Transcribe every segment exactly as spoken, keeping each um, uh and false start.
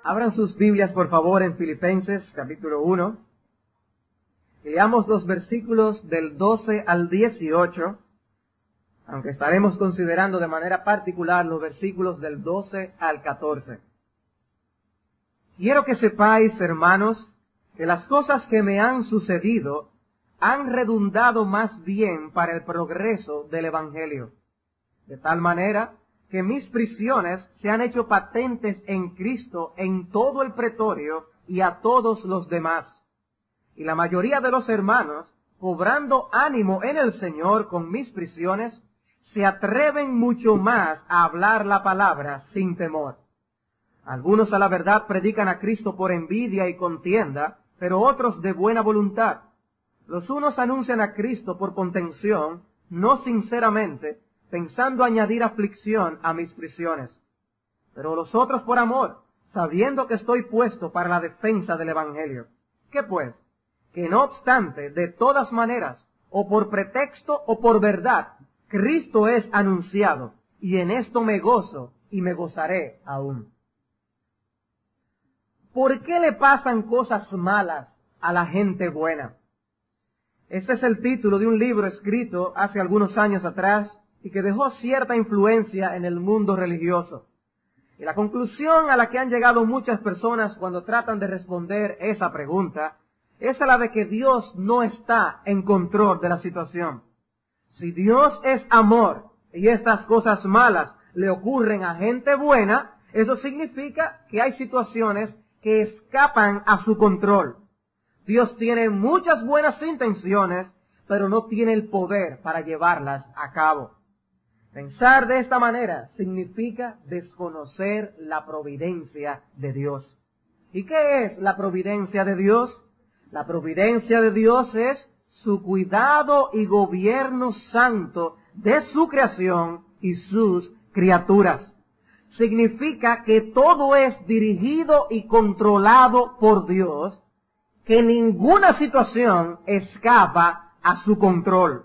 Abran sus Biblias, por favor, en Filipenses, capítulo uno. Y leamos los versículos del doce al dieciocho, aunque estaremos considerando de manera particular los versículos del doce al catorce. Quiero que sepáis, hermanos, que las cosas que me han sucedido han redundado más bien para el progreso del Evangelio, de tal manera que mis prisiones se han hecho patentes en Cristo en todo el pretorio y a todos los demás. Y la mayoría de los hermanos, cobrando ánimo en el Señor con mis prisiones, se atreven mucho más a hablar la palabra sin temor. Algunos a la verdad predican a Cristo por envidia y contienda, pero otros de buena voluntad. Los unos anuncian a Cristo por contención, no sinceramente, pensando añadir aflicción a mis prisiones. Pero los otros por amor, sabiendo que estoy puesto para la defensa del Evangelio. ¿Qué pues? Que no obstante, de todas maneras, o por pretexto o por verdad, Cristo es anunciado, y en esto me gozo y me gozaré aún. ¿Por qué le pasan cosas malas a la gente buena? Este es el título de un libro escrito hace algunos años atrás y que dejó cierta influencia en el mundo religioso. Y la conclusión a la que han llegado muchas personas cuando tratan de responder esa pregunta es a la de que Dios no está en control de la situación. Si Dios es amor y estas cosas malas le ocurren a gente buena, eso significa que hay situaciones que escapan a su control. Dios tiene muchas buenas intenciones, pero no tiene el poder para llevarlas a cabo. Pensar de esta manera significa desconocer la providencia de Dios. ¿Y qué es la providencia de Dios? La providencia de Dios es su cuidado y gobierno santo de su creación y sus criaturas. Significa que todo es dirigido y controlado por Dios, que ninguna situación escapa a su control.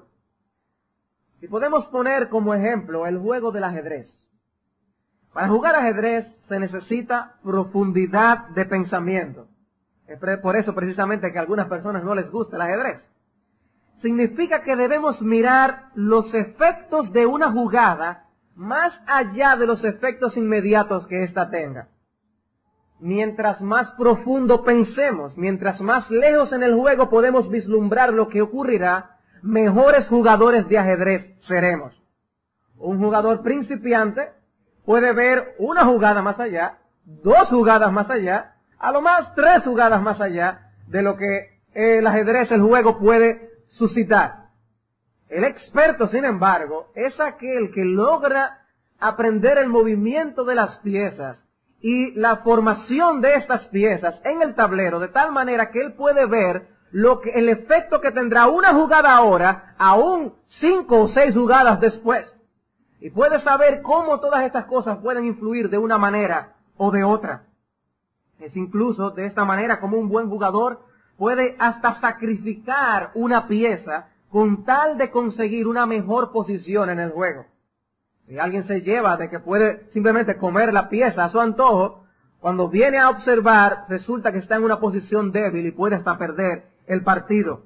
Y podemos poner como ejemplo el juego del ajedrez. Para jugar ajedrez se necesita profundidad de pensamiento. Es por eso precisamente que a algunas personas no les gusta el ajedrez. Significa que debemos mirar los efectos de una jugada más allá de los efectos inmediatos que ésta tenga. Mientras más profundo pensemos, mientras más lejos en el juego podemos vislumbrar lo que ocurrirá, mejores jugadores de ajedrez seremos. Un jugador principiante puede ver una jugada más allá, dos jugadas más allá, a lo más tres jugadas más allá de lo que el ajedrez, el juego, puede suscitar. El experto, sin embargo, es aquel que logra aprender el movimiento de las piezas y la formación de estas piezas en el tablero, de tal manera que él puede ver lo que, el efecto que tendrá una jugada ahora, aún cinco o seis jugadas después. Y puede saber cómo todas estas cosas pueden influir de una manera o de otra. Es incluso de esta manera como un buen jugador puede hasta sacrificar una pieza con tal de conseguir una mejor posición en el juego. Si alguien se lleva de que puede simplemente comer la pieza a su antojo, cuando viene a observar resulta que está en una posición débil y puede hasta perder el partido.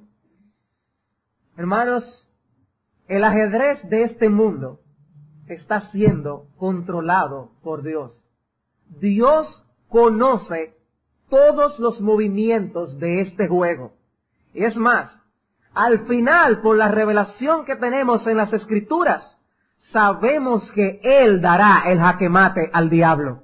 Hermanos, el ajedrez de este mundo está siendo controlado por Dios. Dios conoce todos los movimientos de este juego. Y es más, al final, por la revelación que tenemos en las Escrituras, sabemos que Él dará el jaque mate al diablo.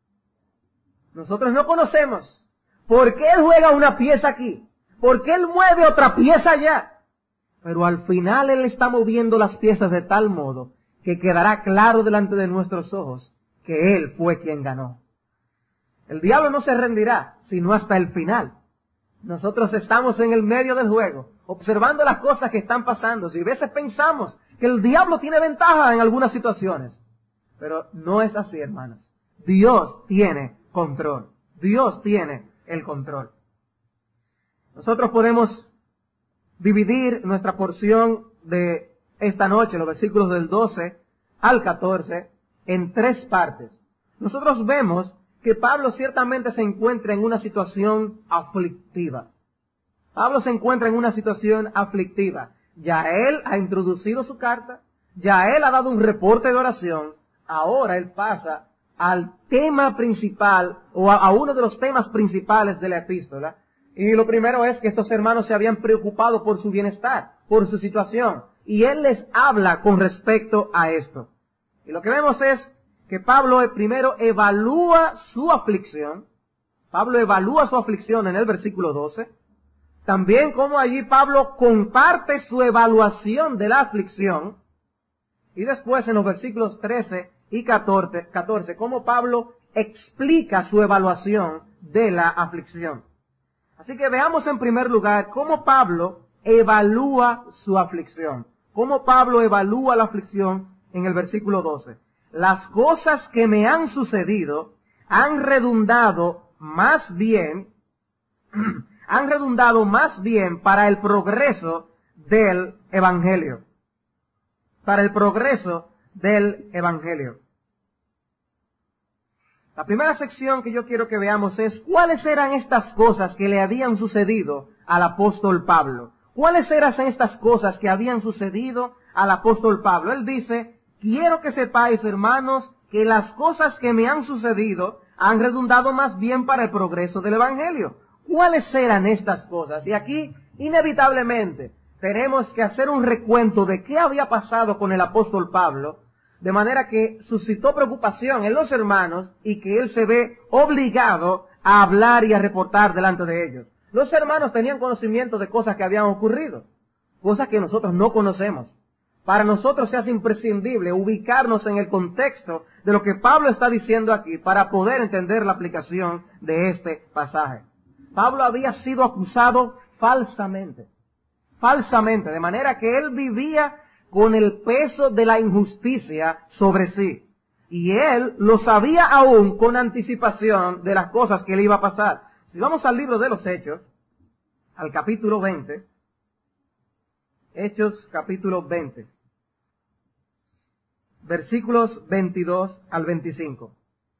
Nosotros no conocemos por qué Él juega una pieza aquí, por qué Él mueve otra pieza allá. Pero al final Él está moviendo las piezas de tal modo que quedará claro delante de nuestros ojos que Él fue quien ganó. El diablo no se rendirá, sino hasta el final. Nosotros estamos en el medio del juego, observando las cosas que están pasando. Y a veces pensamos que el diablo tiene ventaja en algunas situaciones. Pero no es así, hermanos. Dios tiene control. Dios tiene el control. Nosotros podemos dividir nuestra porción de esta noche, los versículos del doce al catorce, en tres partes. Nosotros vemos que Pablo ciertamente se encuentra en una situación aflictiva. Pablo se encuentra en una situación aflictiva. Ya él ha introducido su carta, ya él ha dado un reporte de oración, ahora él pasa al tema principal, o a, a uno de los temas principales de la epístola. Y lo primero es que estos hermanos se habían preocupado por su bienestar, por su situación, y él les habla con respecto a esto. Y lo que vemos es que Pablo primero evalúa su aflicción. Pablo evalúa su aflicción en el versículo doce. También como allí Pablo comparte su evaluación de la aflicción. Y después en los versículos trece y catorce, catorce, como Pablo explica su evaluación de la aflicción. Así que veamos en primer lugar cómo Pablo evalúa su aflicción. Cómo Pablo evalúa la aflicción en el versículo doce. Las cosas que me han sucedido han redundado más bien, han redundado más bien para el progreso del Evangelio. Para el progreso del Evangelio. La primera sección que yo quiero que veamos es cuáles eran estas cosas que le habían sucedido al apóstol Pablo. ¿Cuáles eran estas cosas que habían sucedido al apóstol Pablo? Él dice, quiero que sepáis, hermanos, que las cosas que me han sucedido han redundado más bien para el progreso del Evangelio. ¿Cuáles eran estas cosas? Y aquí, inevitablemente, tenemos que hacer un recuento de qué había pasado con el apóstol Pablo, de manera que suscitó preocupación en los hermanos y que él se ve obligado a hablar y a reportar delante de ellos. Los hermanos tenían conocimiento de cosas que habían ocurrido, cosas que nosotros no conocemos. Para nosotros se hace imprescindible ubicarnos en el contexto de lo que Pablo está diciendo aquí para poder entender la aplicación de este pasaje. Pablo había sido acusado falsamente, falsamente, de manera que él vivía con el peso de la injusticia sobre sí. Y él lo sabía aún con anticipación de las cosas que le iba a pasar. Si vamos al libro de los Hechos, al capítulo veinte, Hechos capítulo veinte, versículos veintidós al veinticinco.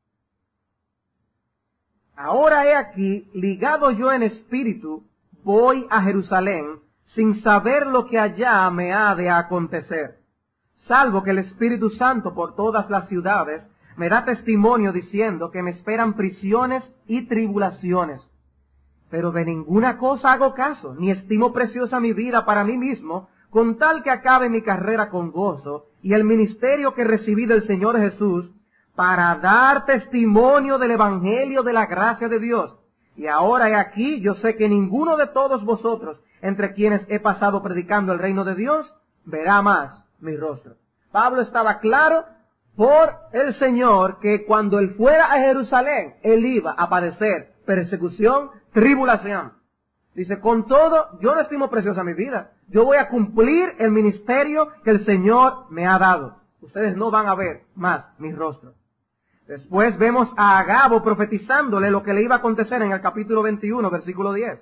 Ahora he aquí, ligado yo en espíritu, voy a Jerusalén, sin saber lo que allá me ha de acontecer, salvo que el Espíritu Santo por todas las ciudades me da testimonio diciendo que me esperan prisiones y tribulaciones. Pero de ninguna cosa hago caso, ni estimo preciosa mi vida para mí mismo, con tal que acabe mi carrera con gozo y el ministerio que recibí del Señor Jesús, para dar testimonio del Evangelio de la gracia de Dios. Y ahora he aquí, yo sé que ninguno de todos vosotros, entre quienes he pasado predicando el reino de Dios, verá más mi rostro. Pablo estaba claro por el Señor que cuando él fuera a Jerusalén, él iba a padecer persecución, tribulación. Dice, con todo, yo no estimo preciosa mi vida. Yo voy a cumplir el ministerio que el Señor me ha dado. Ustedes no van a ver más mi rostro. Después vemos a Agabo profetizándole lo que le iba a acontecer en el capítulo veintiuno, versículo diez.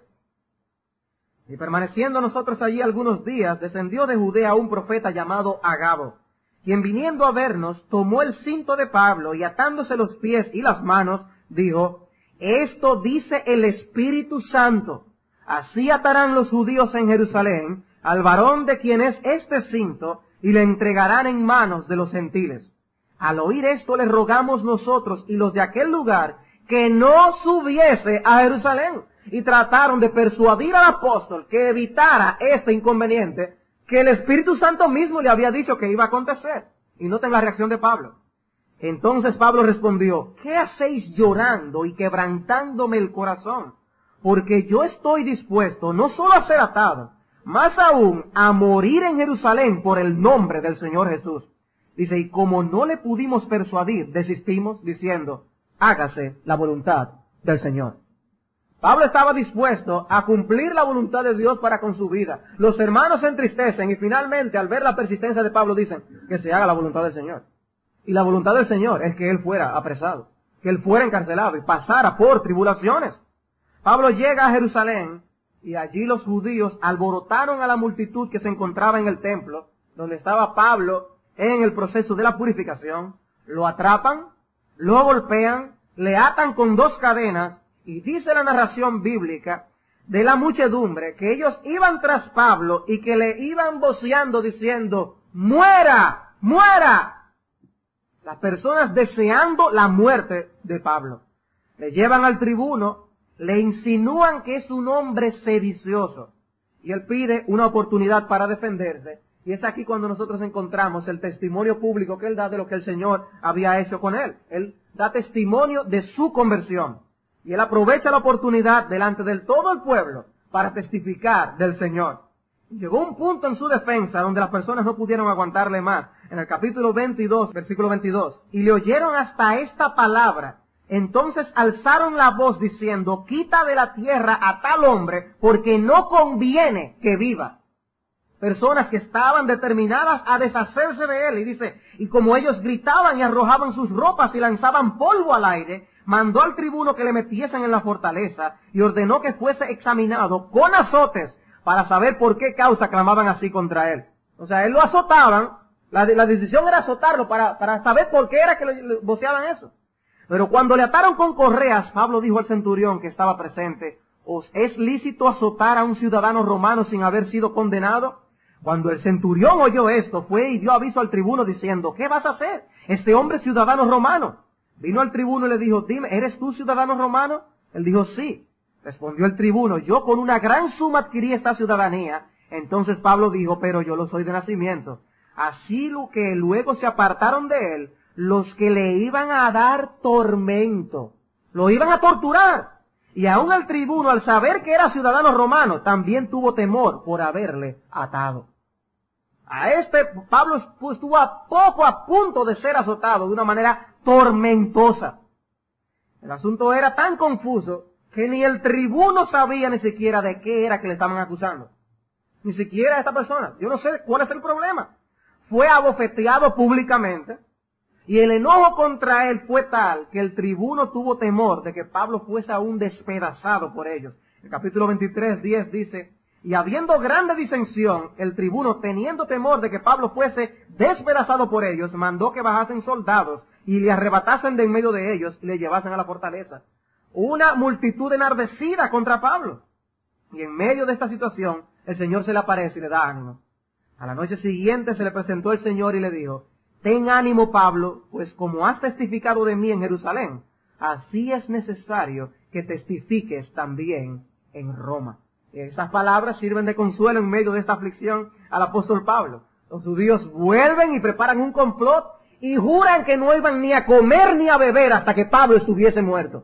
Y permaneciendo nosotros allí algunos días, descendió de Judea un profeta llamado Agabo, quien viniendo a vernos, tomó el cinto de Pablo y atándose los pies y las manos, dijo, esto dice el Espíritu Santo, así atarán los judíos en Jerusalén al varón de quien es este cinto y le entregarán en manos de los gentiles. Al oír esto le rogamos nosotros y los de aquel lugar que no subiese a Jerusalén. Y trataron de persuadir al apóstol que evitara este inconveniente que el Espíritu Santo mismo le había dicho que iba a acontecer. Y noten la reacción de Pablo. Entonces Pablo respondió, ¿qué hacéis llorando y quebrantándome el corazón? Porque yo estoy dispuesto no solo a ser atado, más aún a morir en Jerusalén por el nombre del Señor Jesús. Dice, y como no le pudimos persuadir, desistimos diciendo, hágase la voluntad del Señor. Pablo estaba dispuesto a cumplir la voluntad de Dios para con su vida. Los hermanos se entristecen y finalmente al ver la persistencia de Pablo dicen que se haga la voluntad del Señor. Y la voluntad del Señor es que él fuera apresado, que él fuera encarcelado y pasara por tribulaciones. Pablo llega a Jerusalén y allí los judíos alborotaron a la multitud que se encontraba en el templo, donde estaba Pablo en el proceso de la purificación, lo atrapan, lo golpean, le atan con dos cadenas, y dice la narración bíblica de la muchedumbre que ellos iban tras Pablo y que le iban voceando diciendo, ¡muera! ¡Muera! Las personas deseando la muerte de Pablo. Le llevan al tribuno, le insinúan que es un hombre sedicioso, y él pide una oportunidad para defenderse, y es aquí cuando nosotros encontramos el testimonio público que él da de lo que el Señor había hecho con él. Él da testimonio de su conversión, y él aprovecha la oportunidad delante de todo el pueblo para testificar del Señor. Llegó un punto en su defensa donde las personas no pudieron aguantarle más. En el capítulo veintidós, versículo veintidós, y le oyeron hasta esta palabra. Entonces alzaron la voz diciendo, quita de la tierra a tal hombre, porque no conviene que viva. Personas que estaban determinadas a deshacerse de él. Y dice, y como ellos gritaban y arrojaban sus ropas y lanzaban polvo al aire, mandó al tribuno que le metiesen en la fortaleza y ordenó que fuese examinado con azotes para saber por qué causa clamaban así contra él. O sea, él lo azotaban, la, la decisión era azotarlo para, para saber por qué era que le, le voceaban eso. Pero cuando le ataron con correas, Pablo dijo al centurión que estaba presente, ¿os es lícito azotar a un ciudadano romano sin haber sido condenado? Cuando el centurión oyó esto, fue y dio aviso al tribuno diciendo, ¿qué vas a hacer? Este hombre es ciudadano romano. Vino al tribuno y le dijo, dime, ¿eres tú ciudadano romano? Él dijo, sí. Respondió el tribuno, yo con una gran suma adquirí esta ciudadanía. Entonces Pablo dijo, pero yo lo soy de nacimiento. Así lo que luego se apartaron de él, los que le iban a dar tormento, lo iban a torturar. Y aún el tribuno, al saber que era ciudadano romano, también tuvo temor por haberle atado. A este Pablo estuvo a poco a punto de ser azotado de una manera tormentosa. El asunto era tan confuso que ni el tribuno sabía ni siquiera de qué era que le estaban acusando. Ni siquiera a esta persona. Yo no sé cuál es el problema. Fue abofeteado públicamente. Y el enojo contra él fue tal que el tribuno tuvo temor de que Pablo fuese aún despedazado por ellos. El capítulo veintitrés, diez dice, y habiendo grande disensión, el tribuno, teniendo temor de que Pablo fuese despedazado por ellos, mandó que bajasen soldados y le arrebatasen de en medio de ellos y le llevasen a la fortaleza. Una multitud enardecida contra Pablo. Y en medio de esta situación, el Señor se le aparece y le da ánimo. A la noche siguiente se le presentó el Señor y le dijo, ten ánimo, Pablo, pues como has testificado de mí en Jerusalén, así es necesario que testifiques también en Roma. Esas palabras sirven de consuelo en medio de esta aflicción al apóstol Pablo. Los judíos vuelven y preparan un complot y juran que no iban ni a comer ni a beber hasta que Pablo estuviese muerto.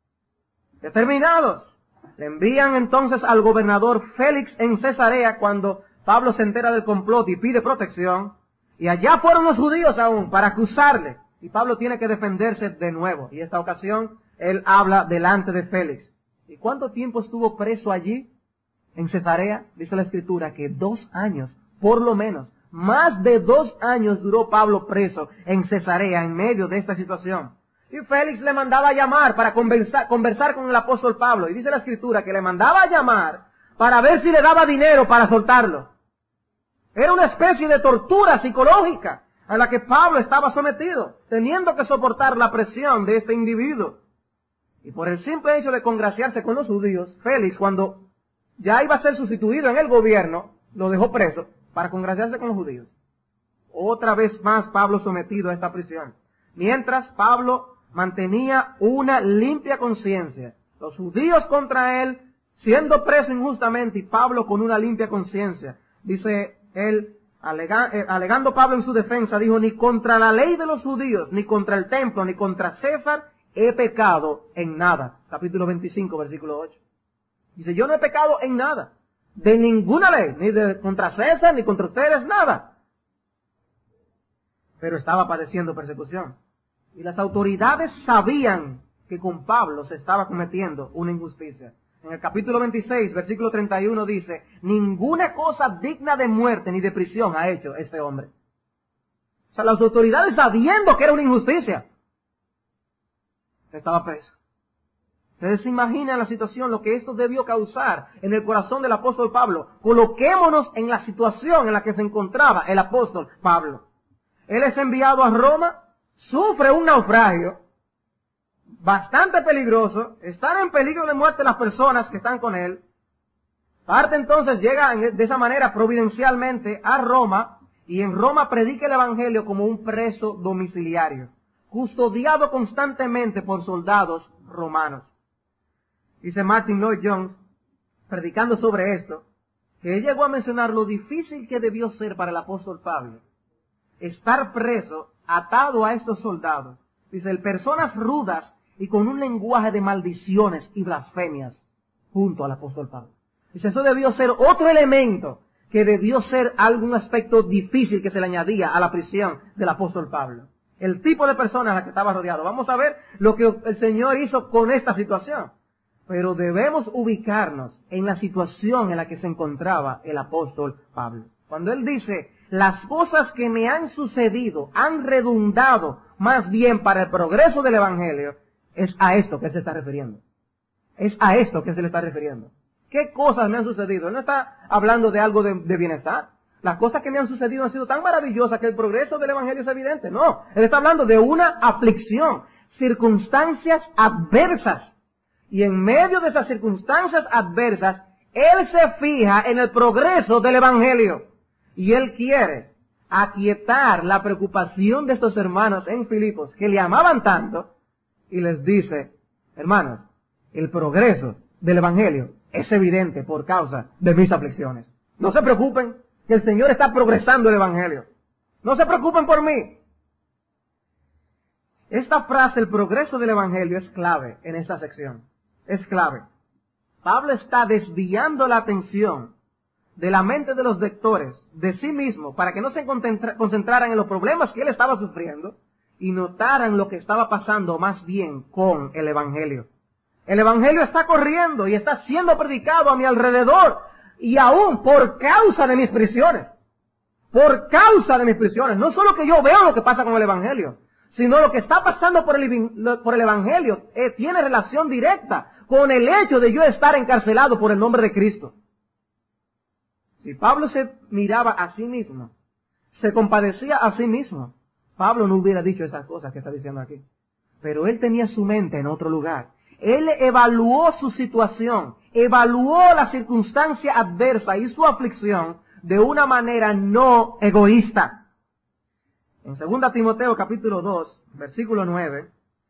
Determinados, le envían entonces al gobernador Félix en Cesarea cuando Pablo se entera del complot y pide protección. Y allá fueron los judíos aún para acusarle. Y Pablo tiene que defenderse de nuevo. Y esta ocasión él habla delante de Félix. ¿Y cuánto tiempo estuvo preso allí? En Cesarea, dice la Escritura, que dos años, por lo menos, más de dos años duró Pablo preso en Cesarea en medio de esta situación. Y Félix le mandaba a llamar para conversar, conversar con el apóstol Pablo. Y dice la Escritura que le mandaba a llamar para ver si le daba dinero para soltarlo. Era una especie de tortura psicológica a la que Pablo estaba sometido, teniendo que soportar la presión de este individuo. Y por el simple hecho de congraciarse con los judíos, Félix, cuando ya iba a ser sustituido en el gobierno, lo dejó preso para congraciarse con los judíos. Otra vez más Pablo sometido a esta prisión. Mientras Pablo mantenía una limpia conciencia. Los judíos contra él, siendo preso injustamente, y Pablo con una limpia conciencia. Dice él, alega, eh, alegando Pablo en su defensa, dijo, ni contra la ley de los judíos, ni contra el templo, ni contra César he pecado en nada. Capítulo veinticinco, versículo ocho. Dice, yo no he pecado en nada, de ninguna ley, ni de contra César, ni contra ustedes, nada. Pero estaba padeciendo persecución. Y las autoridades sabían que con Pablo se estaba cometiendo una injusticia. En el capítulo veintiséis, versículo treinta y uno dice, ninguna cosa digna de muerte ni de prisión ha hecho este hombre. O sea, las autoridades sabiendo que era una injusticia, estaba preso. Ustedes se imaginan la situación, lo que esto debió causar en el corazón del apóstol Pablo. Coloquémonos en la situación en la que se encontraba el apóstol Pablo. Él es enviado a Roma, sufre un naufragio, bastante peligroso, están en peligro de muerte las personas que están con él. Parte entonces, llega de esa manera providencialmente a Roma, y en Roma predica el Evangelio como un preso domiciliario, custodiado constantemente por soldados romanos. Dice Martin Lloyd Jones, predicando sobre esto, que él llegó a mencionar lo difícil que debió ser para el apóstol Pablo estar preso, atado a estos soldados. Dice, personas rudas y con un lenguaje de maldiciones y blasfemias junto al apóstol Pablo. Dice, eso debió ser otro elemento que debió ser algún aspecto difícil que se le añadía a la prisión del apóstol Pablo. El tipo de personas a las que estaba rodeado. Vamos a ver lo que el Señor hizo con esta situación. Pero debemos ubicarnos en la situación en la que se encontraba el apóstol Pablo. Cuando él dice, las cosas que me han sucedido han redundado más bien para el progreso del Evangelio, es a esto que se está refiriendo. Es a esto que se le está refiriendo. ¿Qué cosas me han sucedido? Él no está hablando de algo de, de bienestar. Las cosas que me han sucedido han sido tan maravillosas que el progreso del Evangelio es evidente. No, él está hablando de una aflicción, circunstancias adversas. Y en medio de esas circunstancias adversas, él se fija en el progreso del Evangelio. Y él quiere aquietar la preocupación de estos hermanos en Filipos, que le amaban tanto, y les dice, hermanos, el progreso del Evangelio es evidente por causa de mis aflicciones. No se preocupen, que el Señor está progresando el Evangelio. No se preocupen por mí. Esta frase, el progreso del Evangelio, es clave en esta sección. Es clave. Pablo está desviando la atención de la mente de los lectores de sí mismo para que no se concentraran en los problemas que él estaba sufriendo y notaran lo que estaba pasando más bien con el Evangelio. El Evangelio está corriendo y está siendo predicado a mi alrededor, y aún por causa de mis prisiones. Por causa de mis prisiones. No solo que yo veo lo que pasa con el Evangelio, sino lo que está pasando por el, por el Evangelio eh, tiene relación directa con el hecho de yo estar encarcelado por el nombre de Cristo. Si Pablo se miraba a sí mismo, se compadecía a sí mismo, Pablo no hubiera dicho esas cosas que está diciendo aquí. Pero él tenía su mente en otro lugar. Él evaluó su situación, evaluó la circunstancia adversa y su aflicción de una manera no egoísta. En segunda Timoteo capítulo dos, versículo nueve,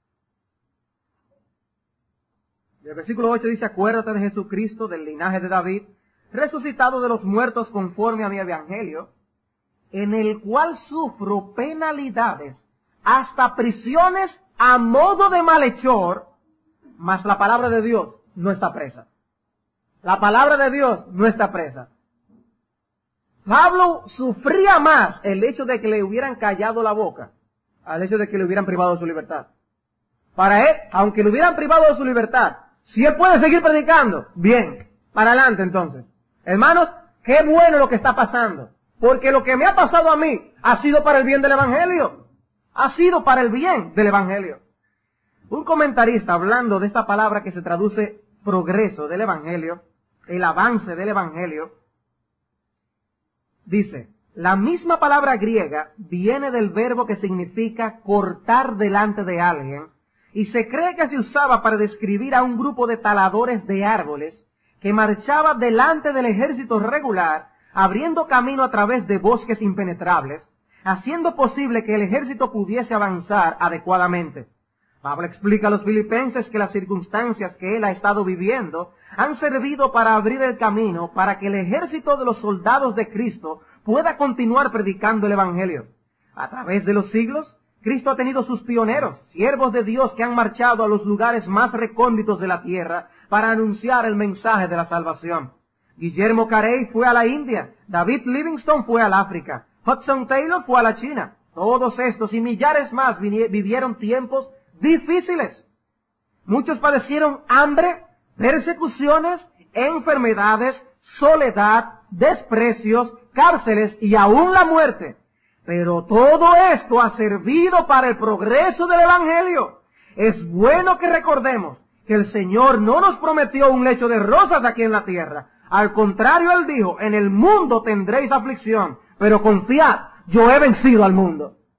el versículo ocho dice, acuérdate de Jesucristo, del linaje de David, resucitado de los muertos conforme a mi evangelio, en el cual sufro penalidades, hasta prisiones a modo de malhechor, mas la palabra de Dios no está presa. La palabra de Dios no está presa. Pablo sufría más el hecho de que le hubieran callado la boca al hecho de que le hubieran privado de su libertad. Para él, aunque le hubieran privado de su libertad, si él puede seguir predicando, bien, para adelante entonces. Hermanos, qué bueno lo que está pasando, porque lo que me ha pasado a mí ha sido para el bien del Evangelio. Ha sido para el bien del Evangelio. Un comentarista, hablando de esta palabra que se traduce progreso del Evangelio, el avance del Evangelio, dice, la misma palabra griega viene del verbo que significa cortar delante de alguien, y se cree que se usaba para describir a un grupo de taladores de árboles que marchaba delante del ejército regular, abriendo camino a través de bosques impenetrables, haciendo posible que el ejército pudiese avanzar adecuadamente. Pablo explica a los filipenses que las circunstancias que él ha estado viviendo han servido para abrir el camino para que el ejército de los soldados de Cristo pueda continuar predicando el Evangelio. A través de los siglos, Cristo ha tenido sus pioneros, siervos de Dios que han marchado a los lugares más recónditos de la tierra para anunciar el mensaje de la salvación. Guillermo Carey fue a la India, David Livingstone fue al África, Hudson Taylor fue a la China. Todos estos y millares más vivieron tiempos difíciles. Muchos padecieron hambre, persecuciones, enfermedades, soledad, desprecios, cárceles y aún la muerte. Pero todo esto ha servido para el progreso del Evangelio. Es bueno que recordemos que el Señor no nos prometió un lecho de rosas aquí en la tierra. Al contrario, Él dijo, en el mundo tendréis aflicción, pero confiad, yo he vencido al mundo.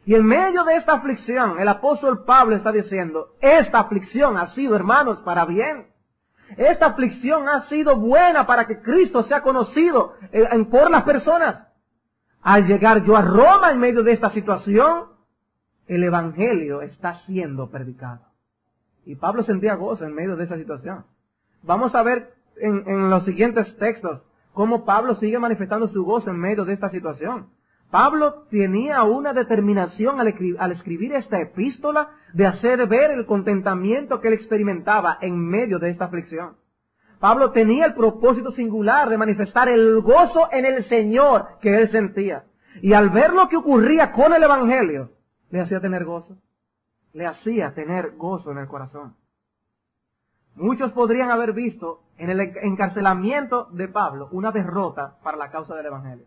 Y en medio de esta aflicción, el apóstol Pablo está diciendo, esta aflicción ha sido, hermanos, para bien. Esta aflicción ha sido buena para que Cristo sea conocido eh, por las personas. Al llegar yo a Roma en medio de esta situación, el Evangelio está siendo predicado. Y Pablo sentía gozo en medio de esa situación. Vamos a ver en, en los siguientes textos cómo Pablo sigue manifestando su gozo en medio de esta situación. Pablo tenía una determinación al escribir, al escribir esta epístola de hacer ver el contentamiento que él experimentaba en medio de esta aflicción. Pablo tenía el propósito singular de manifestar el gozo en el Señor que él sentía. Y al ver lo que ocurría con el Evangelio, le hacía tener gozo. Le hacía tener gozo en el corazón. Muchos podrían haber visto en el encarcelamiento de Pablo una derrota para la causa del Evangelio.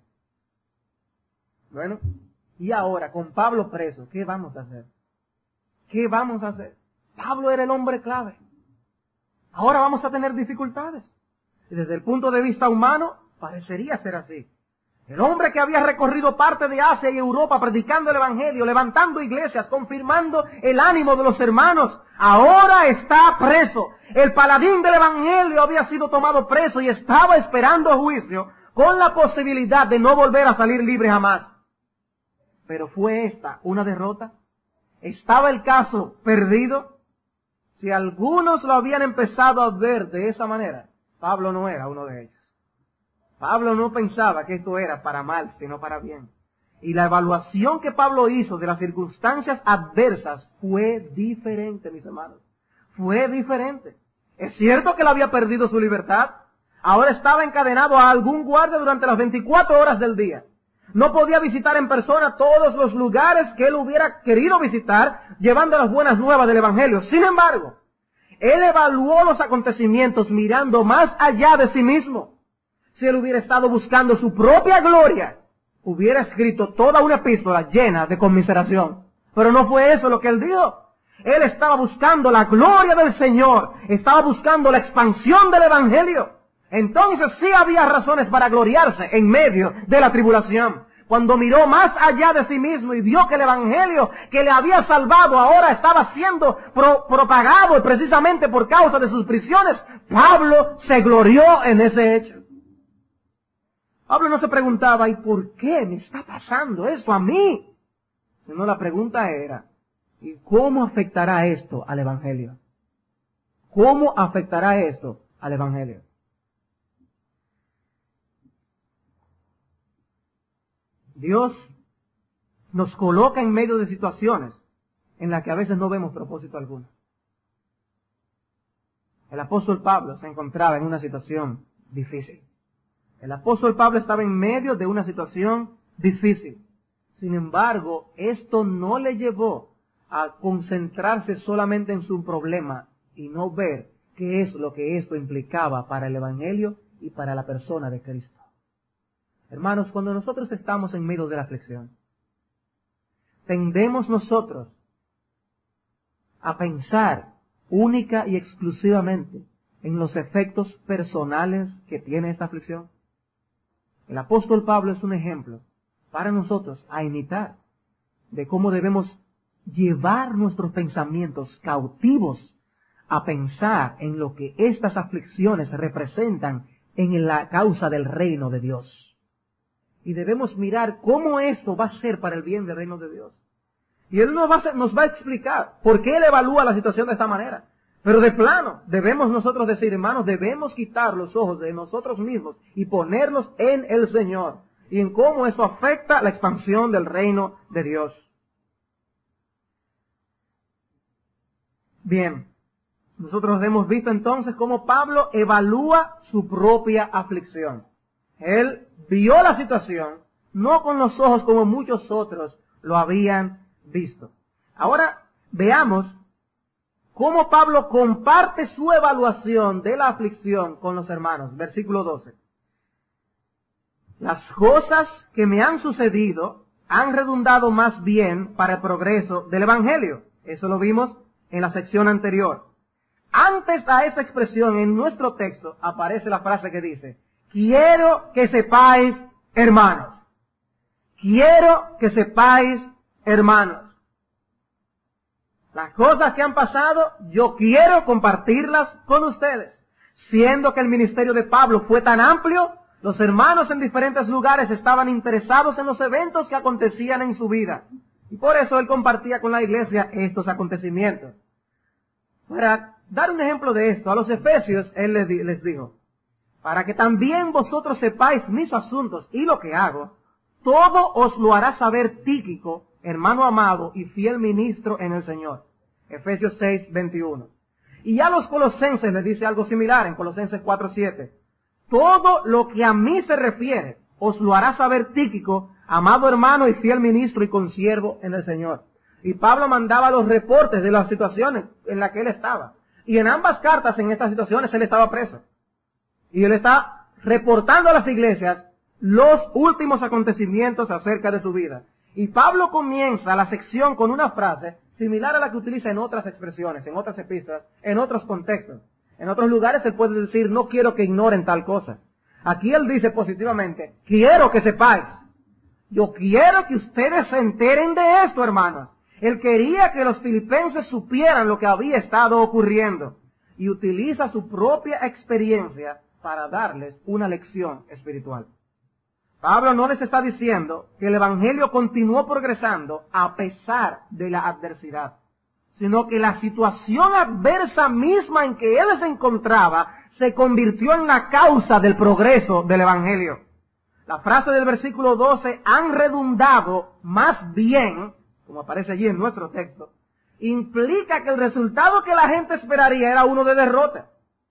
Bueno, y ahora, con Pablo preso, ¿qué vamos a hacer? ¿Qué vamos a hacer? Pablo era el hombre clave. Ahora vamos a tener dificultades. Y desde el punto de vista humano, parecería ser así. El hombre que había recorrido parte de Asia y Europa predicando el Evangelio, levantando iglesias, confirmando el ánimo de los hermanos, ahora está preso. El paladín del Evangelio había sido tomado preso y estaba esperando juicio con la posibilidad de no volver a salir libre jamás. Pero ¿fue esta una derrota? ¿Estaba el caso perdido? Si algunos lo habían empezado a ver de esa manera, Pablo no era uno de ellos. Pablo no pensaba que esto era para mal, sino para bien. Y la evaluación que Pablo hizo de las circunstancias adversas fue diferente, mis hermanos. Fue diferente. Es cierto que él había perdido su libertad. Ahora estaba encadenado a algún guardia durante las veinticuatro horas del día. No podía visitar en persona todos los lugares que él hubiera querido visitar, llevando las buenas nuevas del Evangelio. Sin embargo, él evaluó los acontecimientos mirando más allá de sí mismo. Si él hubiera estado buscando su propia gloria, hubiera escrito toda una epístola llena de conmiseración. Pero no fue eso lo que él dijo. Él estaba buscando la gloria del Señor, estaba buscando la expansión del Evangelio. Entonces sí había razones para gloriarse en medio de la tribulación. Cuando miró más allá de sí mismo y vio que el Evangelio que le había salvado ahora estaba siendo pro- propagado precisamente por causa de sus prisiones, Pablo se glorió en ese hecho. Pablo no se preguntaba, ¿y por qué me está pasando esto a mí? Sino la pregunta era, ¿y cómo afectará esto al Evangelio? ¿Cómo afectará esto al Evangelio? Dios nos coloca en medio de situaciones en las que a veces no vemos propósito alguno. El apóstol Pablo se encontraba en una situación difícil. El apóstol Pablo estaba en medio de una situación difícil. Sin embargo, esto no le llevó a concentrarse solamente en su problema y no ver qué es lo que esto implicaba para el Evangelio y para la persona de Cristo. Hermanos, cuando nosotros estamos en medio de la aflicción, tendemos nosotros a pensar única y exclusivamente en los efectos personales que tiene esta aflicción. El apóstol Pablo es un ejemplo para nosotros a imitar de cómo debemos llevar nuestros pensamientos cautivos a pensar en lo que estas aflicciones representan en la causa del reino de Dios. Y debemos mirar cómo esto va a ser para el bien del reino de Dios. Y Él nos va a, nos va a explicar por qué Él evalúa la situación de esta manera. Pero de plano, debemos nosotros decir, hermanos, debemos quitar los ojos de nosotros mismos y ponernos en el Señor. Y en cómo eso afecta la expansión del reino de Dios. Bien, nosotros hemos visto entonces cómo Pablo evalúa su propia aflicción. Él vio la situación, no con los ojos como muchos otros lo habían visto. Ahora veamos cómo Pablo comparte su evaluación de la aflicción con los hermanos. Versículo doce. Las cosas que me han sucedido han redundado más bien para el progreso del Evangelio. Eso lo vimos en la sección anterior. Antes a esa expresión en nuestro texto aparece la frase que dice, quiero que sepáis, hermanos. Quiero que sepáis, hermanos, las cosas que han pasado, yo quiero compartirlas con ustedes. Siendo que el ministerio de Pablo fue tan amplio, los hermanos en diferentes lugares estaban interesados en los eventos que acontecían en su vida. Y por eso él compartía con la iglesia estos acontecimientos. Para dar un ejemplo de esto, a los efesios él les dijo: para que también vosotros sepáis mis asuntos y lo que hago, todo os lo hará saber Tíquico, hermano amado y fiel ministro en el Señor. Efesios seis, veintiuno. Y a los colosenses les dice algo similar en Colosenses cuatro, siete. Todo lo que a mí se refiere os lo hará saber Tíquico, amado hermano y fiel ministro y consiervo en el Señor. Y Pablo mandaba los reportes de las situaciones en las que él estaba. Y en ambas cartas, en estas situaciones, él estaba preso. Y él está reportando a las iglesias los últimos acontecimientos acerca de su vida. Y Pablo comienza la sección con una frase similar a la que utiliza en otras expresiones, en otras epístolas, en otros contextos. En otros lugares él puede decir: no quiero que ignoren tal cosa. Aquí él dice positivamente: quiero que sepáis. Yo quiero que ustedes se enteren de esto, hermanos. Él quería que los filipenses supieran lo que había estado ocurriendo. Y utiliza su propia experiencia para darles una lección espiritual. Pablo no les está diciendo que el evangelio continuó progresando a pesar de la adversidad, sino que la situación adversa misma en que él se encontraba se convirtió en la causa del progreso del evangelio. La frase del versículo doce, han redundado más bien, como aparece allí en nuestro texto, implica que el resultado que la gente esperaría era uno de derrota.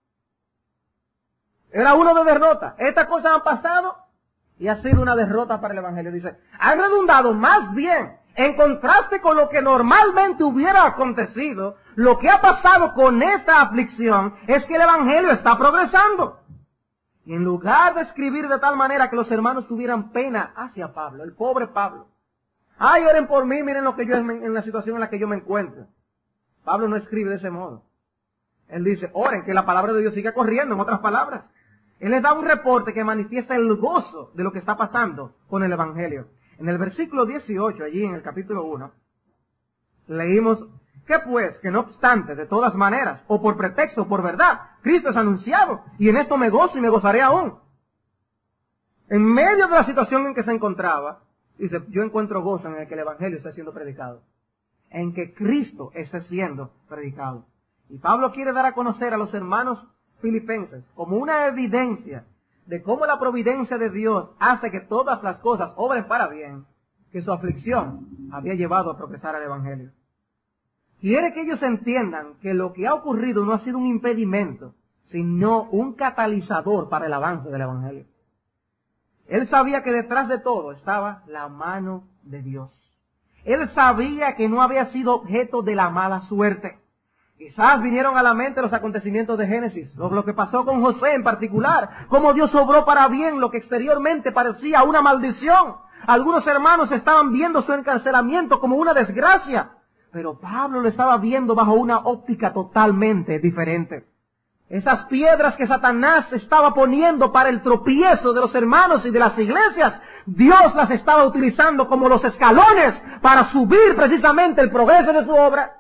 Era uno de derrota. Estas cosas han pasado y ha sido una derrota para el evangelio. Dice, han redundado más bien, en contraste con lo que normalmente hubiera acontecido. Lo que ha pasado con esta aflicción es que el evangelio está progresando. Y en lugar de escribir de tal manera que los hermanos tuvieran pena hacia Pablo, el pobre Pablo, ay, oren por mí, miren lo que yo en la situación en la que yo me encuentro. Pablo no escribe de ese modo. Él dice, oren, que la palabra de Dios siga corriendo, en otras palabras. Él les da un reporte que manifiesta el gozo de lo que está pasando con el evangelio. En el versículo dieciocho, allí en el capítulo uno, leímos, que pues, que no obstante, de todas maneras, o por pretexto o por verdad, Cristo es anunciado, y en esto me gozo y me gozaré aún. En medio de la situación en que se encontraba, dice, yo encuentro gozo en el que el evangelio esté siendo predicado, en que Cristo esté siendo predicado. Y Pablo quiere dar a conocer a los hermanos filipenses como una evidencia de cómo la providencia de Dios hace que todas las cosas obren para bien, que su aflicción había llevado a progresar al evangelio. Quiere que ellos entiendan que lo que ha ocurrido no ha sido un impedimento, sino un catalizador para el avance del evangelio. Él sabía que detrás de todo estaba la mano de Dios. Él sabía que no había sido objeto de la mala suerte. Quizás vinieron a la mente los acontecimientos de Génesis, lo, lo que pasó con José en particular, cómo Dios obró para bien lo que exteriormente parecía una maldición. Algunos hermanos estaban viendo su encarcelamiento como una desgracia, pero Pablo lo estaba viendo bajo una óptica totalmente diferente. Esas piedras que Satanás estaba poniendo para el tropiezo de los hermanos y de las iglesias, Dios las estaba utilizando como los escalones para subir precisamente el progreso de su obra.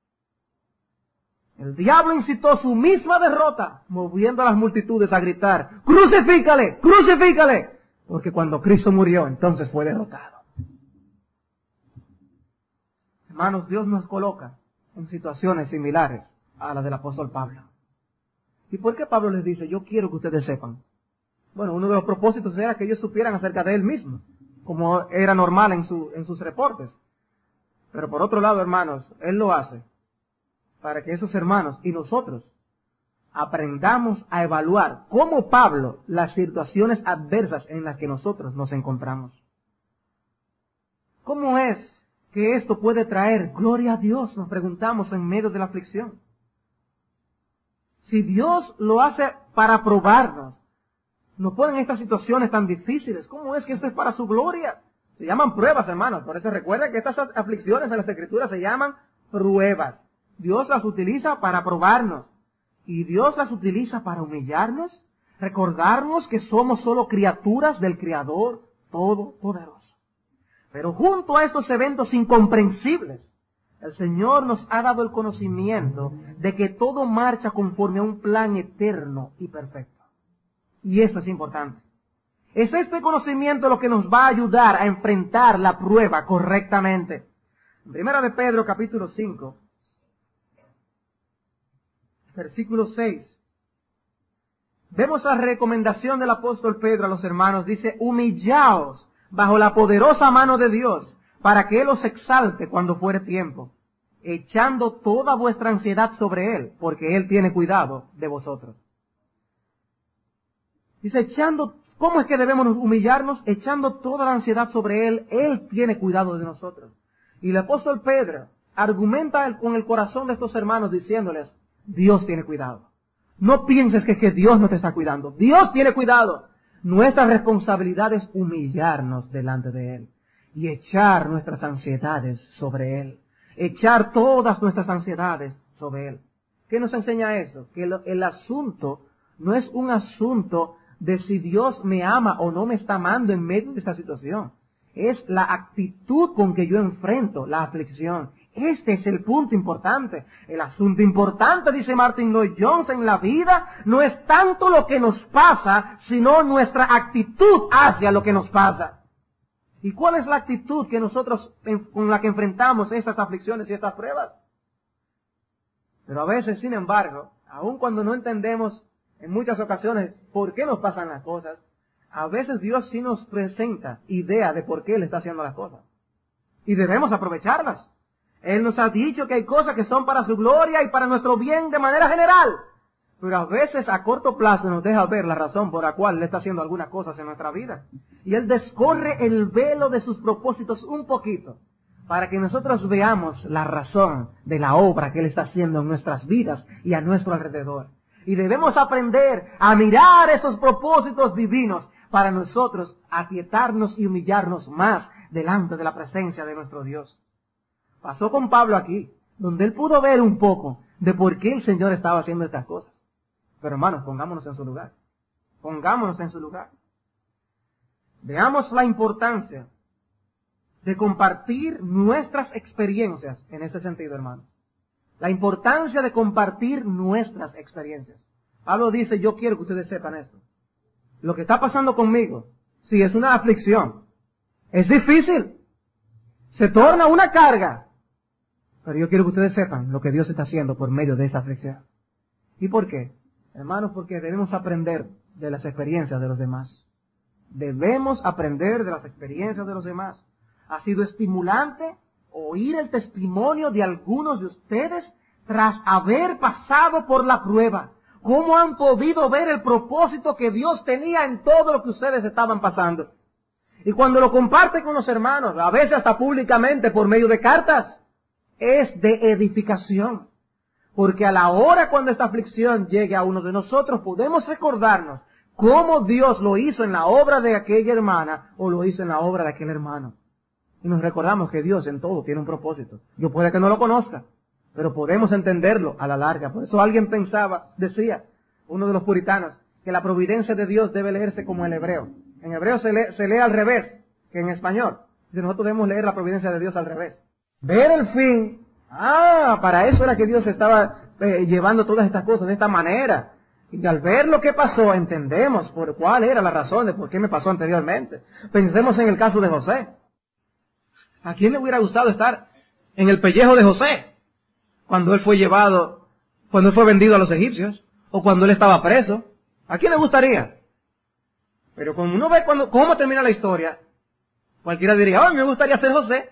El diablo incitó su misma derrota, moviendo a las multitudes a gritar, ¡crucifícale! ¡Crucifícale! Porque cuando Cristo murió, entonces fue derrotado. Hermanos, Dios nos coloca en situaciones similares a las del apóstol Pablo. ¿Y por qué Pablo les dice, yo quiero que ustedes sepan? Bueno, uno de los propósitos era que ellos supieran acerca de él mismo, como era normal en, su, en sus reportes. Pero por otro lado, hermanos, él lo hace para que esos hermanos y nosotros aprendamos a evaluar, como Pablo, las situaciones adversas en las que nosotros nos encontramos. ¿Cómo es que esto puede traer gloria a Dios? Nos preguntamos en medio de la aflicción. Si Dios lo hace para probarnos, nos ponen estas situaciones tan difíciles, ¿cómo es que esto es para su gloria? Se llaman pruebas, hermanos. Por eso recuerden que estas aflicciones en las Escrituras se llaman pruebas. Dios las utiliza para probarnos. Y Dios las utiliza para humillarnos, recordarnos que somos solo criaturas del Creador Todopoderoso. Pero junto a estos eventos incomprensibles, el Señor nos ha dado el conocimiento de que todo marcha conforme a un plan eterno y perfecto. Y eso es importante. Es este conocimiento lo que nos va a ayudar a enfrentar la prueba correctamente. En Primera de Pedro, capítulo cinco, versículo seis. Vemos la recomendación del apóstol Pedro a los hermanos. Dice, humillaos bajo la poderosa mano de Dios, para que Él os exalte cuando fuere tiempo, echando toda vuestra ansiedad sobre Él, porque Él tiene cuidado de vosotros. Dice, echando, ¿cómo es que debemos humillarnos? Echando toda la ansiedad sobre Él, Él tiene cuidado de nosotros. Y el apóstol Pedro argumenta con el corazón de estos hermanos diciéndoles, Dios tiene cuidado. No pienses que es que Dios no te está cuidando. Dios tiene cuidado. Nuestra responsabilidad es humillarnos delante de Él y echar nuestras ansiedades sobre Él. Echar todas nuestras ansiedades sobre Él. ¿Qué nos enseña eso? Que el, el asunto no es un asunto de si Dios me ama o no me está amando en medio de esta situación. Es la actitud con que yo enfrento la aflicción. Este es el punto importante. El asunto importante, dice Martin Lloyd Jones, en la vida no es tanto lo que nos pasa, sino nuestra actitud hacia lo que nos pasa. ¿Y cuál es la actitud que nosotros, con la que enfrentamos estas aflicciones y estas pruebas? Pero a veces, sin embargo, aun cuando no entendemos en muchas ocasiones por qué nos pasan las cosas, a veces Dios sí nos presenta idea de por qué Él está haciendo las cosas. Y debemos aprovecharlas. Él nos ha dicho que hay cosas que son para su gloria y para nuestro bien de manera general. Pero a veces a corto plazo nos deja ver la razón por la cual Él está haciendo algunas cosas en nuestra vida. Y Él descorre el velo de sus propósitos un poquito, para que nosotros veamos la razón de la obra que Él está haciendo en nuestras vidas y a nuestro alrededor. Y debemos aprender a mirar esos propósitos divinos para nosotros aquietarnos y humillarnos más delante de la presencia de nuestro Dios. Pasó con Pablo aquí, donde él pudo ver un poco de por qué el Señor estaba haciendo estas cosas. Pero hermanos, pongámonos en su lugar. Pongámonos en su lugar. Veamos la importancia de compartir nuestras experiencias en este sentido, hermanos. La importancia de compartir nuestras experiencias. Pablo dice, yo quiero que ustedes sepan esto. Lo que está pasando conmigo, sí, es una aflicción. Es difícil. Se torna una carga. Pero yo quiero que ustedes sepan lo que Dios está haciendo por medio de esa aflicción. ¿Y por qué? Hermanos, porque debemos aprender de las experiencias de los demás. Debemos aprender de las experiencias de los demás. Ha sido estimulante oír el testimonio de algunos de ustedes tras haber pasado por la prueba. ¿Cómo han podido ver el propósito que Dios tenía en todo lo que ustedes estaban pasando? Y cuando lo comparten con los hermanos, a veces hasta públicamente por medio de cartas, es de edificación. Porque a la hora cuando esta aflicción llegue a uno de nosotros, podemos recordarnos cómo Dios lo hizo en la obra de aquella hermana o lo hizo en la obra de aquel hermano. Y nos recordamos que Dios en todo tiene un propósito. Yo puede que no lo conozca, pero podemos entenderlo a la larga. Por eso alguien pensaba, decía, uno de los puritanos, que la providencia de Dios debe leerse como el hebreo. En hebreo se lee, se lee al revés que en español. Entonces nosotros debemos leer la providencia de Dios al revés. Ver el fin. Ah, para eso era que Dios estaba eh, llevando todas estas cosas de esta manera. Y al ver lo que pasó, entendemos por cuál era la razón de por qué me pasó anteriormente. Pensemos en el caso de José. ¿A quién le hubiera gustado estar en el pellejo de José? Cuando él fue llevado, cuando él fue vendido a los egipcios, o cuando él estaba preso. ¿A quién le gustaría? Pero cuando uno ve cuando, cómo termina la historia, cualquiera diría, oh, me gustaría ser José.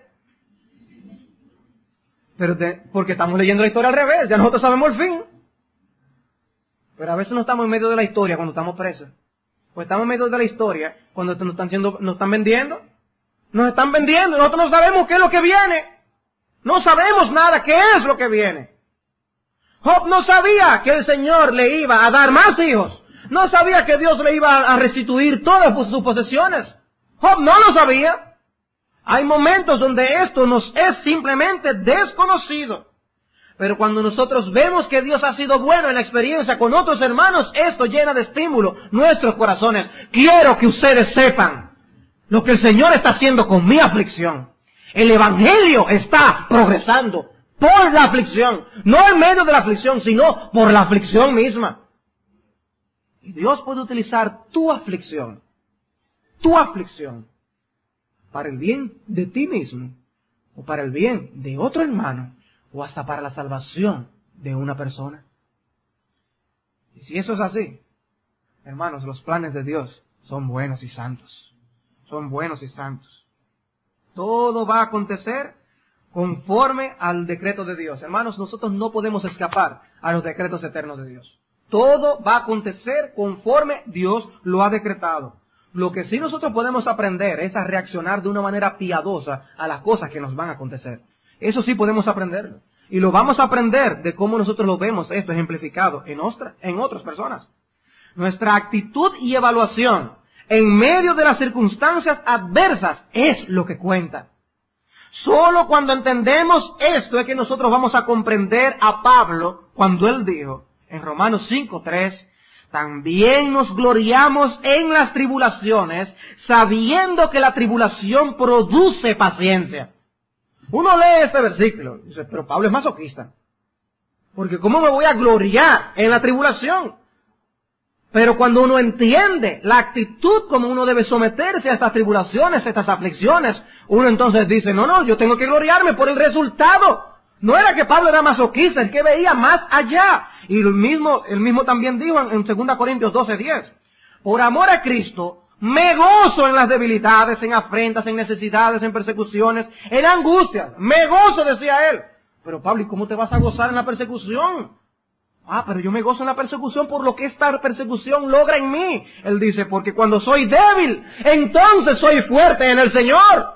Pero te, porque estamos leyendo la historia al revés, ya nosotros sabemos el fin. Pero a veces no estamos en medio de la historia cuando estamos presos. Pues estamos en medio de la historia cuando nos están, siendo, nos están vendiendo. Nos están vendiendo, nosotros no sabemos qué es lo que viene. No sabemos nada, qué es lo que viene. Job no sabía que el Señor le iba a dar más hijos. No sabía que Dios le iba a restituir todas sus posesiones. Job no lo sabía. Hay momentos donde esto nos es simplemente desconocido. Pero cuando nosotros vemos que Dios ha sido bueno en la experiencia con otros hermanos, esto llena de estímulo nuestros corazones. Quiero que ustedes sepan lo que el Señor está haciendo con mi aflicción. El Evangelio está progresando por la aflicción, no en medio de la aflicción, sino por la aflicción misma. Y Dios puede utilizar tu aflicción, tu aflicción, para el bien de ti mismo, o para el bien de otro hermano, o hasta para la salvación de una persona. Y si eso es así, hermanos, los planes de Dios son buenos y santos. Son buenos y santos. Todo va a acontecer conforme al decreto de Dios. Hermanos, nosotros no podemos escapar a los decretos eternos de Dios. Todo va a acontecer conforme Dios lo ha decretado. Lo que sí nosotros podemos aprender es a reaccionar de una manera piadosa a las cosas que nos van a acontecer. Eso sí podemos aprenderlo. Y lo vamos a aprender de cómo nosotros lo vemos esto ejemplificado en, ostra, en otras personas. Nuestra actitud y evaluación en medio de las circunstancias adversas es lo que cuenta. Solo cuando entendemos esto es que nosotros vamos a comprender a Pablo cuando él dijo en Romanos cinco tres, también nos gloriamos en las tribulaciones, sabiendo que la tribulación produce paciencia. Uno lee este versículo y dice, pero Pablo es masoquista, porque ¿cómo me voy a gloriar en la tribulación? Pero cuando uno entiende la actitud como uno debe someterse a estas tribulaciones, a estas aflicciones, uno entonces dice, no, no, yo tengo que gloriarme por el resultado. No era que Pablo era masoquista, el que veía más allá. Y el mismo, el mismo también dijo en segunda Corintios doce diez, por amor a Cristo, me gozo en las debilidades, en afrentas, en necesidades, en persecuciones, en angustias. Me gozo, decía él. Pero Pablo, ¿y cómo te vas a gozar en la persecución? Ah, pero yo me gozo en la persecución por lo que esta persecución logra en mí. Él dice, porque cuando soy débil, entonces soy fuerte en el Señor.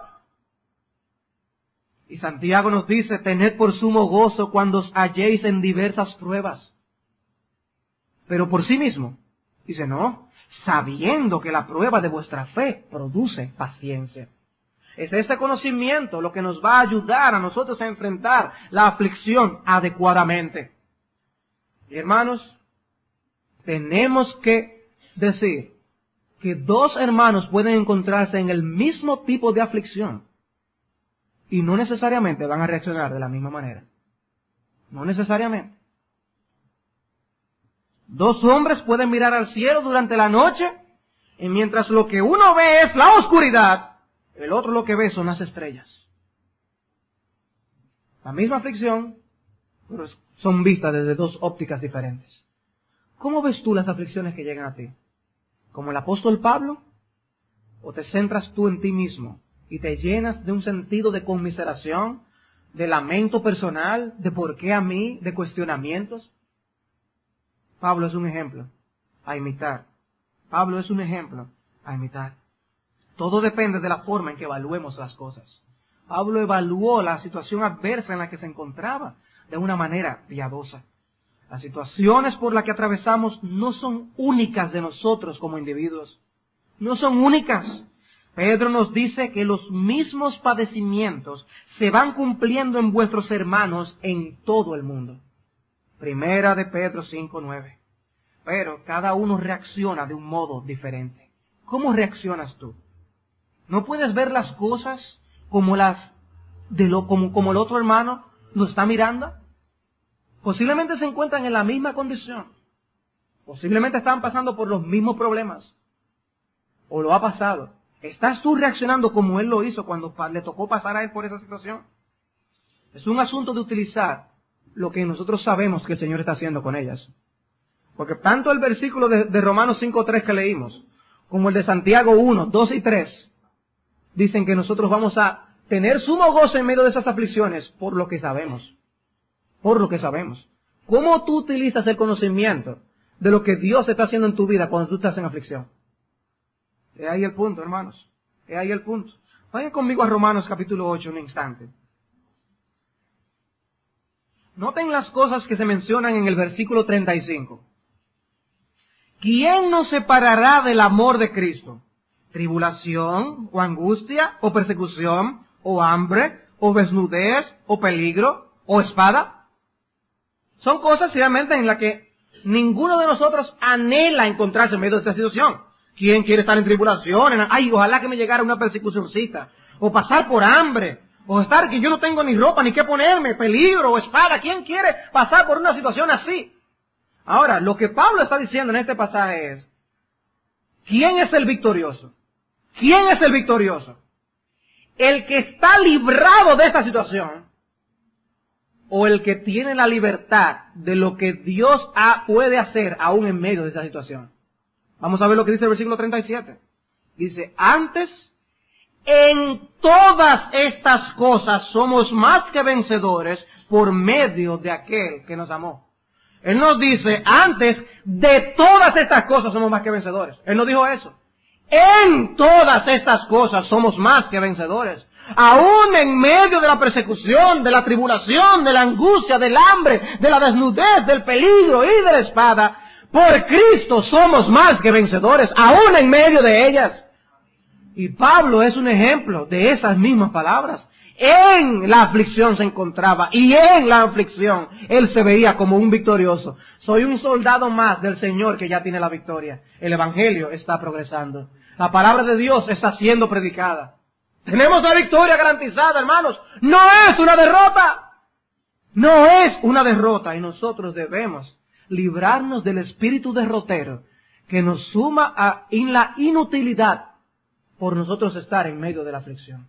Y Santiago nos dice, tened por sumo gozo cuando os halléis en diversas pruebas. Pero por sí mismo, dice, no, sabiendo que la prueba de vuestra fe produce paciencia. Es este conocimiento lo que nos va a ayudar a nosotros a enfrentar la aflicción adecuadamente. Y hermanos, tenemos que decir que dos hermanos pueden encontrarse en el mismo tipo de aflicción y no necesariamente van a reaccionar de la misma manera. No necesariamente. Dos hombres pueden mirar al cielo durante la noche y mientras lo que uno ve es la oscuridad, el otro lo que ve son las estrellas. La misma aflicción, pero son vistas desde dos ópticas diferentes. ¿Cómo ves tú las aflicciones que llegan a ti? ¿Como el apóstol Pablo? ¿O te centras tú en ti mismo y te llenas de un sentido de conmiseración, de lamento personal, de por qué a mí, de cuestionamientos? Pablo es un ejemplo a imitar. Pablo es un ejemplo a imitar. Todo depende de la forma en que evaluemos las cosas. Pablo evaluó la situación adversa en la que se encontraba de una manera piadosa. Las situaciones por las que atravesamos no son únicas de nosotros como individuos. No son únicas. Pedro nos dice que los mismos padecimientos se van cumpliendo en vuestros hermanos en todo el mundo. Primera de Pedro cinco nueve. Pero cada uno reacciona de un modo diferente. ¿Cómo reaccionas tú? ¿No puedes ver las cosas como las de lo como, como el otro hermano lo está mirando? Posiblemente se encuentran en la misma condición. Posiblemente están pasando por los mismos problemas. O lo ha pasado. ¿Estás tú reaccionando como él lo hizo cuando le tocó pasar a él por esa situación? Es un asunto de utilizar lo que nosotros sabemos que el Señor está haciendo con ellas. Porque tanto el versículo de, de Romanos cinco tres que leímos, como el de Santiago uno, dos y tres, dicen que nosotros vamos a tener sumo gozo en medio de esas aflicciones por lo que sabemos. Por lo que sabemos. ¿Cómo tú utilizas el conocimiento de lo que Dios está haciendo en tu vida cuando tú estás en aflicción? He ahí el punto, hermanos. He ahí el punto. Vayan conmigo a Romanos capítulo ocho un instante. Noten las cosas que se mencionan en el versículo treinta y cinco. ¿Quién nos separará del amor de Cristo? ¿Tribulación, o angustia, o persecución, o hambre, o desnudez, o peligro, o espada? Son cosas realmente en las que ninguno de nosotros anhela encontrarse en medio de esta situación. ¿Quién quiere estar en tribulación? Ay, ojalá que me llegara una persecucioncita, o pasar por hambre, o estar que yo no tengo ni ropa ni qué ponerme, peligro o espada. ¿Quién quiere pasar por una situación así? Ahora, lo que Pablo está diciendo en este pasaje es, ¿quién es el victorioso? ¿Quién es el victorioso? ¿El que está librado de esta situación o el que tiene la libertad de lo que Dios ha, puede hacer aún en medio de esta situación? Vamos a ver lo que dice el versículo treinta y siete. Dice, antes, en todas estas cosas somos más que vencedores por medio de aquel que nos amó. Él nos dice, antes de todas estas cosas somos más que vencedores. Él no dijo eso. En todas estas cosas somos más que vencedores. Aún en medio de la persecución, de la tribulación, de la angustia, del hambre, de la desnudez, del peligro y de la espada, por Cristo somos más que vencedores, aún en medio de ellas. Y Pablo es un ejemplo de esas mismas palabras. En la aflicción se encontraba y en la aflicción él se veía como un victorioso. Soy un soldado más del Señor que ya tiene la victoria. El Evangelio está progresando. La palabra de Dios está siendo predicada. Tenemos la victoria garantizada, hermanos. No es una derrota. No es una derrota. Y nosotros debemos librarnos del espíritu derrotero que nos suma a, en la inutilidad por nosotros estar en medio de la aflicción.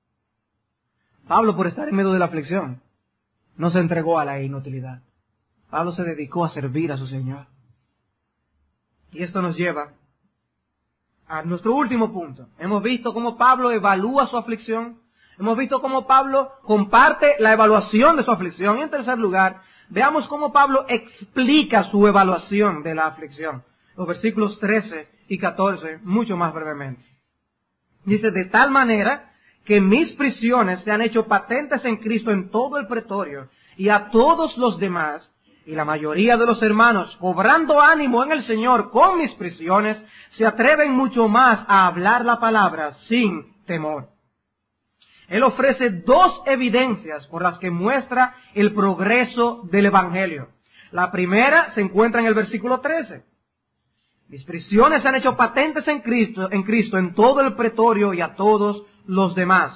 Pablo, por estar en medio de la aflicción, no se entregó a la inutilidad. Pablo se dedicó a servir a su Señor. Y esto nos lleva a nuestro último punto. Hemos visto cómo Pablo evalúa su aflicción. Hemos visto cómo Pablo comparte la evaluación de su aflicción. Y en tercer lugar, veamos cómo Pablo explica su evaluación de la aflicción. Los versículos trece y catorce, mucho más brevemente. Dice, de tal manera que mis prisiones se han hecho patentes en Cristo en todo el pretorio y a todos los demás, y la mayoría de los hermanos, cobrando ánimo en el Señor con mis prisiones, se atreven mucho más a hablar la palabra sin temor. Él ofrece dos evidencias por las que muestra el progreso del Evangelio. La primera se encuentra en el versículo trece. Mis prisiones se han hecho patentes en Cristo, en Cristo, en todo el pretorio y a todos los demás.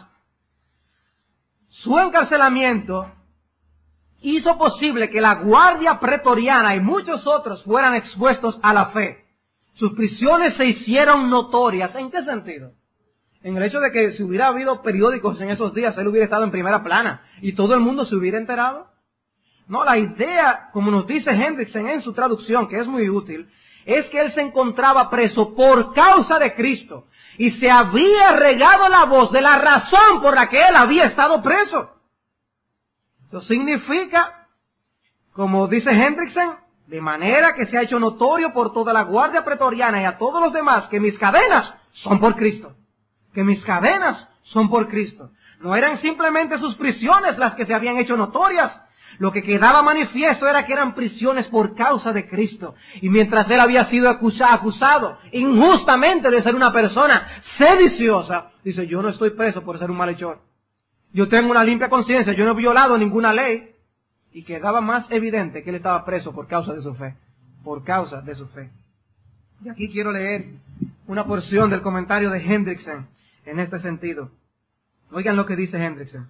Su encarcelamiento hizo posible que la guardia pretoriana y muchos otros fueran expuestos a la fe. Sus prisiones se hicieron notorias. ¿En qué sentido? En el hecho de que si hubiera habido periódicos en esos días, él hubiera estado en primera plana y todo el mundo se hubiera enterado. No, la idea, como nos dice Hendrickson en su traducción, que es muy útil, es que él se encontraba preso por causa de Cristo y se había regado la voz de la razón por la que él había estado preso. Eso significa, como dice Hendrickson, de manera que se ha hecho notorio por toda la guardia pretoriana y a todos los demás que mis cadenas son por Cristo. Que mis cadenas son por Cristo. No eran simplemente sus prisiones las que se habían hecho notorias. Lo que quedaba manifiesto era que eran prisiones por causa de Cristo. Y mientras él había sido acusado, acusado injustamente de ser una persona sediciosa, dice, yo no estoy preso por ser un malhechor. Yo tengo una limpia conciencia, yo no he violado ninguna ley. Y quedaba más evidente que él estaba preso por causa de su fe. Por causa de su fe. Y aquí quiero leer una porción del comentario de Hendrickson en este sentido. Oigan lo que dice Hendrickson.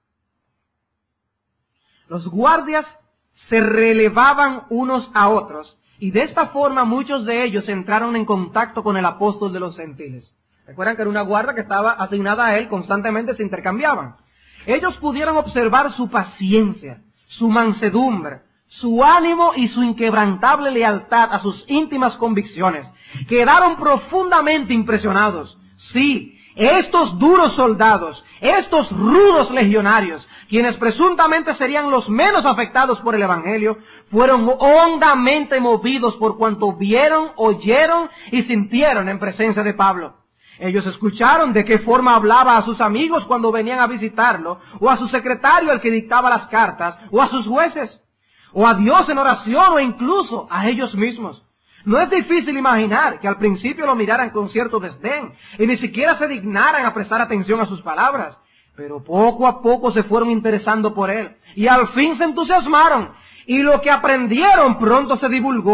Los guardias se relevaban unos a otros y de esta forma muchos de ellos entraron en contacto con el apóstol de los gentiles. Recuerdan que era una guardia que estaba asignada a él, constantemente se intercambiaban. Ellos pudieron observar su paciencia, su mansedumbre, su ánimo y su inquebrantable lealtad a sus íntimas convicciones. Quedaron profundamente impresionados. Sí, estos duros soldados, estos rudos legionarios, quienes presuntamente serían los menos afectados por el Evangelio, fueron hondamente movidos por cuanto vieron, oyeron y sintieron en presencia de Pablo. Ellos escucharon de qué forma hablaba a sus amigos cuando venían a visitarlo, o a su secretario el que dictaba las cartas, o a sus jueces, o a Dios en oración, o incluso a ellos mismos. No es difícil imaginar que al principio lo miraran con cierto desdén, y ni siquiera se dignaran a prestar atención a sus palabras, pero poco a poco se fueron interesando por él, y al fin se entusiasmaron, y lo que aprendieron pronto se divulgó.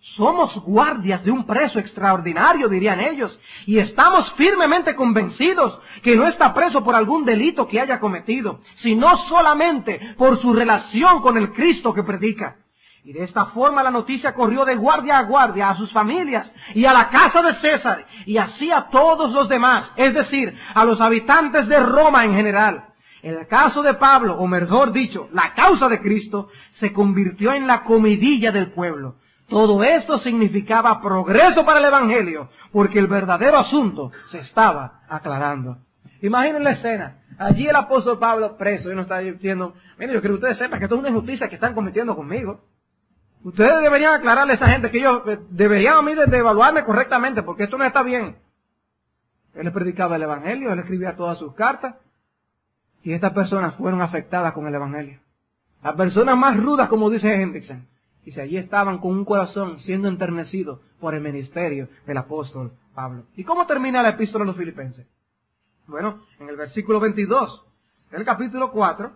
Somos guardias de un preso extraordinario, dirían ellos, y estamos firmemente convencidos que no está preso por algún delito que haya cometido, sino solamente por su relación con el Cristo que predica. Y de esta forma la noticia corrió de guardia a guardia, a sus familias y a la casa de César, y así a todos los demás, es decir, a los habitantes de Roma en general. El caso de Pablo, o mejor dicho, la causa de Cristo, se convirtió en la comidilla del pueblo. Todo esto significaba progreso para el Evangelio, porque el verdadero asunto se estaba aclarando. Imaginen la escena. Allí el apóstol Pablo preso, y nos está diciendo, mire, yo quiero que ustedes sepan que esto es una injusticia que están cometiendo conmigo. Ustedes deberían aclararle a esa gente que ellos deberían a mí de, de evaluarme correctamente, porque esto no está bien. Él les predicaba el Evangelio, él escribía todas sus cartas, y estas personas fueron afectadas con el Evangelio. Las personas más rudas, como dice Hendrickson, y si allí estaban con un corazón siendo enternecido por el ministerio del apóstol Pablo. ¿Y cómo termina la epístola a los filipenses? Bueno, en el versículo veintidós del capítulo cuatro,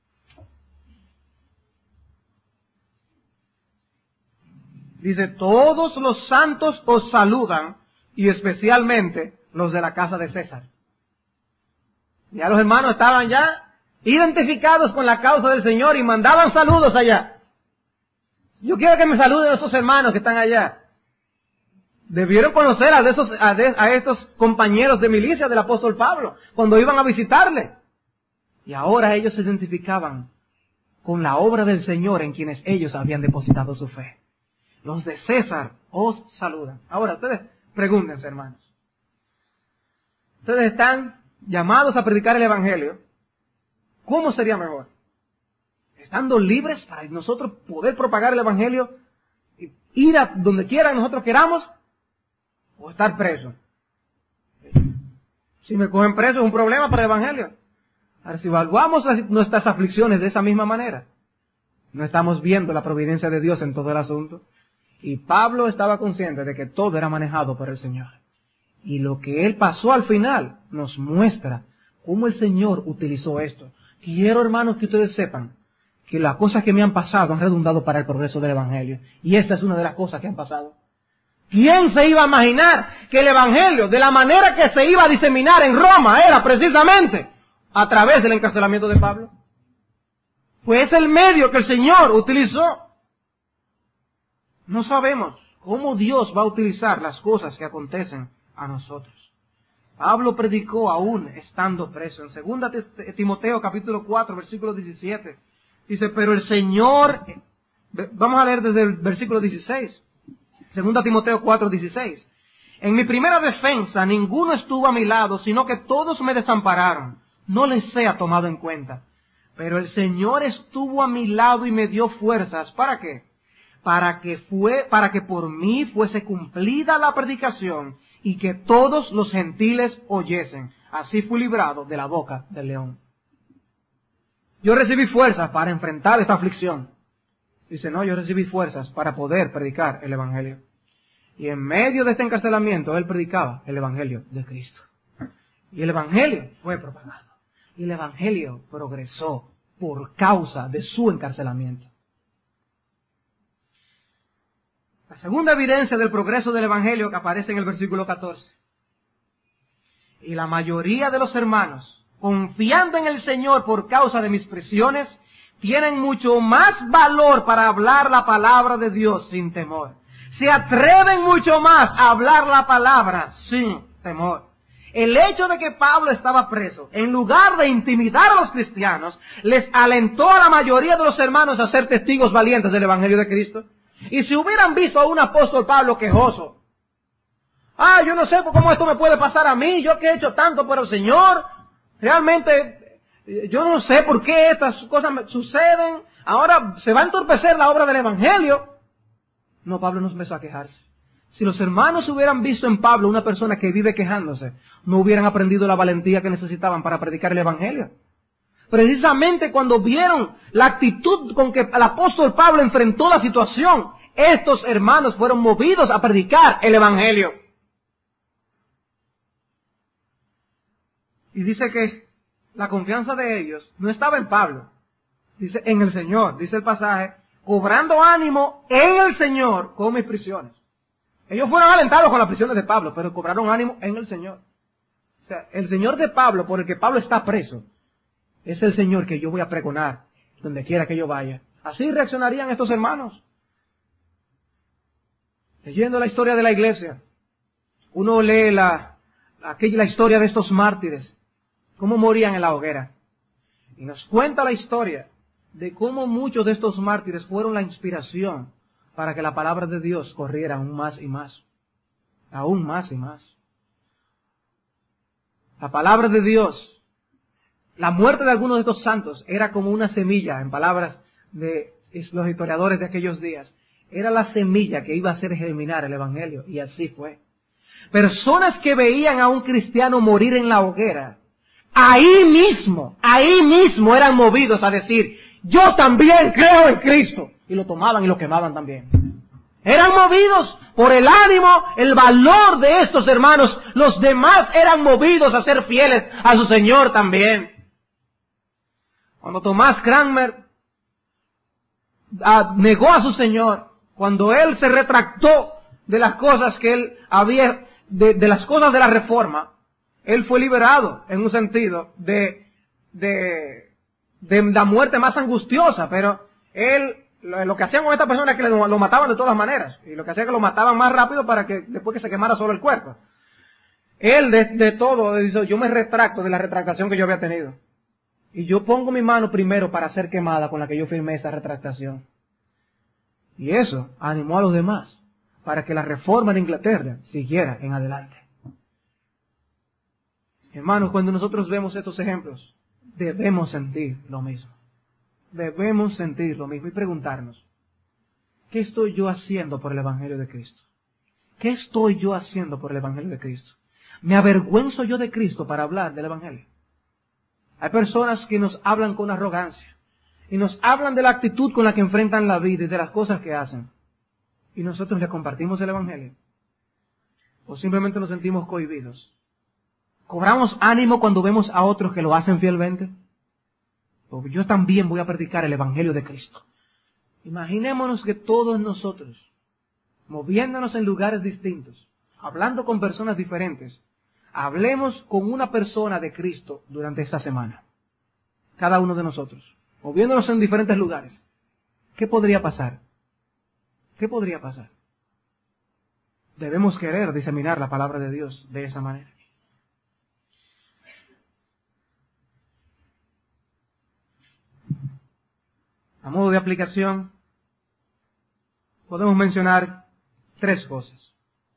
dice, todos los santos os saludan, y especialmente los de la casa de César. Ya los hermanos estaban ya identificados con la causa del Señor y mandaban saludos allá. Yo quiero que me saluden esos hermanos que están allá. Debieron conocer a, de esos, a, de, a estos compañeros de milicia del apóstol Pablo cuando iban a visitarle. Y ahora ellos se identificaban con la obra del Señor en quienes ellos habían depositado su fe. Los de César os saludan. Ahora, ustedes pregúntense, hermanos. Ustedes están llamados a predicar el Evangelio. ¿Cómo sería mejor? Estando libres para nosotros poder propagar el Evangelio, ir a donde quiera nosotros queramos, o estar presos. Si me cogen preso es un problema para el Evangelio. Ahora, si evaluamos nuestras aflicciones de esa misma manera, no estamos viendo la providencia de Dios en todo el asunto. Y Pablo estaba consciente de que todo era manejado por el Señor. Y lo que él pasó al final nos muestra cómo el Señor utilizó esto. Quiero, hermanos, que ustedes sepan que las cosas que me han pasado han redundado para el progreso del Evangelio. Y esta es una de las cosas que han pasado. ¿Quién se iba a imaginar que el Evangelio, de la manera que se iba a diseminar en Roma, era precisamente a través del encarcelamiento de Pablo? Pues es el medio que el Señor utilizó. No sabemos cómo Dios va a utilizar las cosas que acontecen a nosotros. Pablo predicó aún estando preso. En segunda Timoteo capítulo cuatro, versículo diecisiete, dice, pero el Señor, vamos a leer desde el versículo dieciséis, segunda Timoteo cuatro, dieciséis, en mi primera defensa ninguno estuvo a mi lado, sino que todos me desampararon, no les sea tomado en cuenta. Pero el Señor estuvo a mi lado y me dio fuerzas, ¿para qué? Para que fue, para que por mí fuese cumplida la predicación y que todos los gentiles oyesen. Así fui librado de la boca del león. Yo recibí fuerzas para enfrentar esta aflicción. Dice, no, yo recibí fuerzas para poder predicar el Evangelio. Y en medio de este encarcelamiento, él predicaba el Evangelio de Cristo. Y el Evangelio fue propagado. Y el Evangelio progresó por causa de su encarcelamiento. La segunda evidencia del progreso del Evangelio que aparece en el versículo catorce. Y la mayoría de los hermanos, confiando en el Señor por causa de mis prisiones, tienen mucho más valor para hablar la palabra de Dios sin temor. Se atreven mucho más a hablar la palabra sin temor. El hecho de que Pablo estaba preso, en lugar de intimidar a los cristianos, les alentó a la mayoría de los hermanos a ser testigos valientes del Evangelio de Cristo. Y si hubieran visto a un apóstol Pablo quejoso, ah, yo no sé cómo esto me puede pasar a mí, yo que he hecho tanto por el Señor, realmente yo no sé por qué estas cosas me suceden, ahora se va a entorpecer la obra del Evangelio. No, Pablo no empezó a quejarse. Si los hermanos hubieran visto en Pablo una persona que vive quejándose, no hubieran aprendido la valentía que necesitaban para predicar el Evangelio. Precisamente cuando vieron la actitud con que el apóstol Pablo enfrentó la situación, estos hermanos fueron movidos a predicar el Evangelio. Y dice que la confianza de ellos no estaba en Pablo, dice en el Señor, dice el pasaje, cobrando ánimo en el Señor con mis prisiones. Ellos fueron alentados con las prisiones de Pablo, pero cobraron ánimo en el Señor. O sea, el Señor de Pablo, por el que Pablo está preso, es el Señor que yo voy a pregonar donde quiera que yo vaya. Así reaccionarían estos hermanos. Leyendo la historia de la iglesia, uno lee la, aquella, la historia de estos mártires, cómo morían en la hoguera. Y nos cuenta la historia de cómo muchos de estos mártires fueron la inspiración para que la palabra de Dios corriera aún más y más. Aún más y más. La palabra de Dios, la muerte de algunos de estos santos era como una semilla, en palabras de los historiadores de aquellos días. Era la semilla que iba a hacer germinar el Evangelio, y así fue. Personas que veían a un cristiano morir en la hoguera, ahí mismo, ahí mismo eran movidos a decir, yo también creo en Cristo. Y lo tomaban y lo quemaban también. Eran movidos por el ánimo, el valor de estos hermanos. Los demás eran movidos a ser fieles a su Señor también. Cuando Tomás Cranmer ah, negó a su Señor, cuando él se retractó de las cosas que él había, de, de las cosas de la reforma, él fue liberado en un sentido de, de, de la muerte más angustiosa, pero él, lo, lo que hacían con esta persona es que lo, lo mataban de todas maneras, y lo que hacía es que lo mataban más rápido para que después que se quemara solo el cuerpo. Él de, de todo dice, yo me retracto de la retractación que yo había tenido, y yo pongo mi mano primero para ser quemada con la que yo firmé esa retractación. Y eso animó a los demás para que la reforma de Inglaterra siguiera en adelante. Hermanos, cuando nosotros vemos estos ejemplos, debemos sentir lo mismo. Debemos sentir lo mismo y preguntarnos, ¿qué estoy yo haciendo por el Evangelio de Cristo? ¿Qué estoy yo haciendo por el Evangelio de Cristo? ¿Me avergüenzo yo de Cristo para hablar del Evangelio? Hay personas que nos hablan con arrogancia y nos hablan de la actitud con la que enfrentan la vida y de las cosas que hacen. ¿Y nosotros les compartimos el Evangelio? ¿O simplemente nos sentimos cohibidos? ¿Cobramos ánimo cuando vemos a otros que lo hacen fielmente? Porque yo también voy a predicar el Evangelio de Cristo. Imaginémonos que todos nosotros, moviéndonos en lugares distintos, hablando con personas diferentes, hablemos con una persona de Cristo durante esta semana. Cada uno de nosotros, moviéndonos en diferentes lugares. ¿Qué podría pasar? ¿Qué podría pasar? Debemos querer diseminar la palabra de Dios de esa manera. A modo de aplicación, podemos mencionar tres cosas.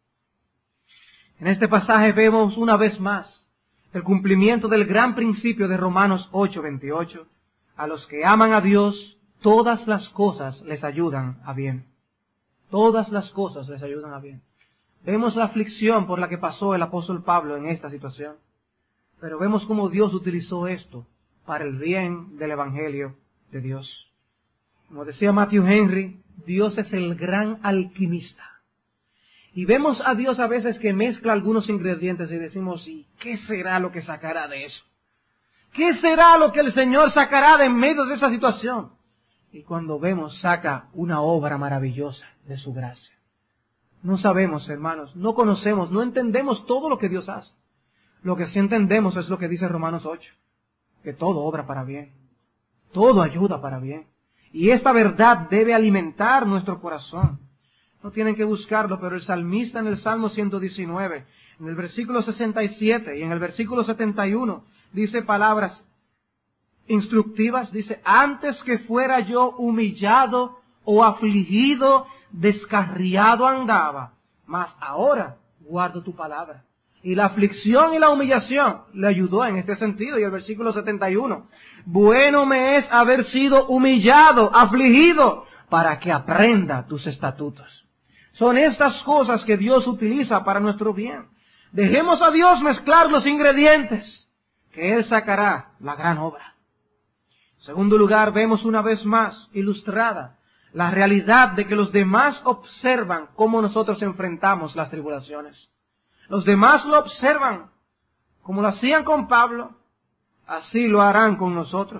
En este pasaje vemos una vez más el cumplimiento del gran principio de Romanos ocho veintiocho. A los que aman a Dios, todas las cosas les ayudan a bien. Todas las cosas les ayudan a bien. Vemos la aflicción por la que pasó el apóstol Pablo en esta situación, pero vemos cómo Dios utilizó esto para el bien del Evangelio de Dios. Como decía Matthew Henry, Dios es el gran alquimista. Y vemos a Dios a veces que mezcla algunos ingredientes y decimos, ¿y qué será lo que sacará de eso? ¿Qué será lo que el Señor sacará de en medio de esa situación? Y cuando vemos, saca una obra maravillosa de su gracia. No sabemos, hermanos, no conocemos, no entendemos todo lo que Dios hace. Lo que sí entendemos es lo que dice Romanos ocho, que todo obra para bien, todo ayuda para bien. Y esta verdad debe alimentar nuestro corazón. No tienen que buscarlo, pero el salmista en el Salmo ciento diecinueve, en el versículo sesenta y siete y en el versículo setenta y uno, dice palabras instructivas, dice, antes que fuera yo humillado o afligido, descarriado andaba, mas ahora guardo tu palabra. Y la aflicción y la humillación le ayudó en este sentido. Y el versículo setenta y uno, bueno me es haber sido humillado, afligido, para que aprenda tus estatutos. Son estas cosas que Dios utiliza para nuestro bien. Dejemos a Dios mezclar los ingredientes, que Él sacará la gran obra. En segundo lugar, vemos una vez más ilustrada la realidad de que los demás observan cómo nosotros enfrentamos las tribulaciones. Los demás lo observan, como lo hacían con Pablo, así lo harán con nosotros.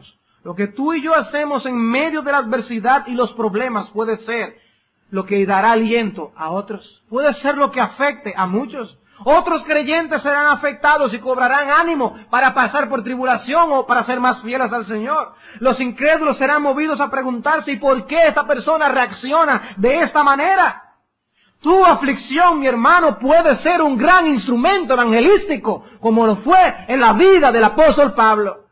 Lo que tú y yo hacemos en medio de la adversidad y los problemas puede ser lo que dará aliento a otros. Puede ser lo que afecte a muchos. Otros creyentes serán afectados y cobrarán ánimo para pasar por tribulación o para ser más fieles al Señor. Los incrédulos serán movidos a preguntarse ¿y por qué esta persona reacciona de esta manera? Tu aflicción, mi hermano, puede ser un gran instrumento evangelístico, como lo fue en la vida del apóstol Pablo.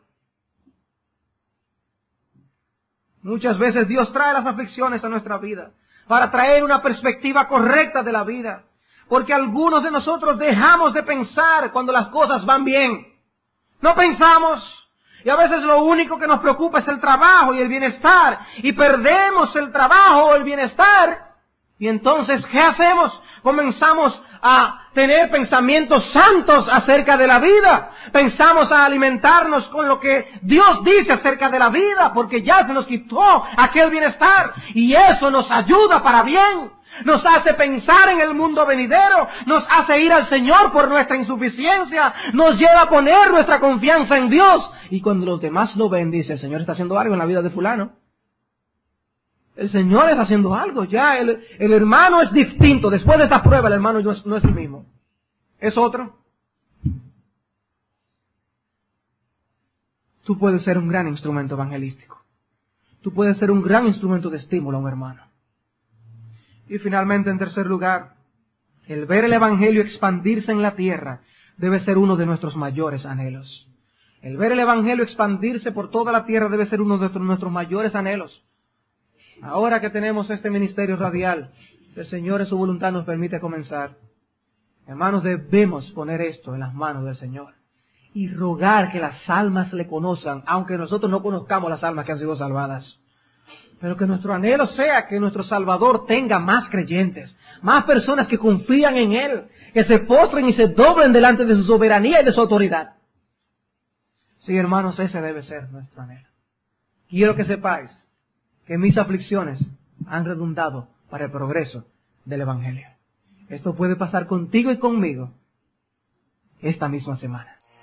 Muchas veces Dios trae las aflicciones a nuestra vida para traer una perspectiva correcta de la vida. Porque algunos de nosotros dejamos de pensar cuando las cosas van bien. No pensamos. Y a veces lo único que nos preocupa es el trabajo y el bienestar. Y perdemos el trabajo o el bienestar. Y entonces, ¿qué hacemos? Comenzamos a tener pensamientos santos acerca de la vida. Pensamos a alimentarnos con lo que Dios dice acerca de la vida, porque ya se nos quitó aquel bienestar. Y eso nos ayuda para bien. Nos hace pensar en el mundo venidero, nos hace ir al Señor por nuestra insuficiencia, nos lleva a poner nuestra confianza en Dios. Y cuando los demás lo ven, dice, el Señor está haciendo algo en la vida de fulano. El Señor está haciendo algo, ya el, el hermano es distinto. Después de esta prueba el hermano no es, no es el mismo, es otro. Tú puedes ser un gran instrumento evangelístico. Tú puedes ser un gran instrumento de estímulo a un hermano. Y finalmente, en tercer lugar, el ver el Evangelio expandirse en la tierra debe ser uno de nuestros mayores anhelos. El ver el Evangelio expandirse por toda la tierra debe ser uno de nuestros mayores anhelos. Ahora que tenemos este ministerio radial, si el Señor en su voluntad nos permite comenzar, hermanos, debemos poner esto en las manos del Señor y rogar que las almas le conozcan, aunque nosotros no conozcamos las almas que han sido salvadas. Pero que nuestro anhelo sea que nuestro Salvador tenga más creyentes, más personas que confían en Él, que se postren y se doblen delante de su soberanía y de su autoridad. Sí, hermanos, ese debe ser nuestro anhelo. Quiero que sepáis que mis aflicciones han redundado para el progreso del Evangelio. Esto puede pasar contigo y conmigo esta misma semana.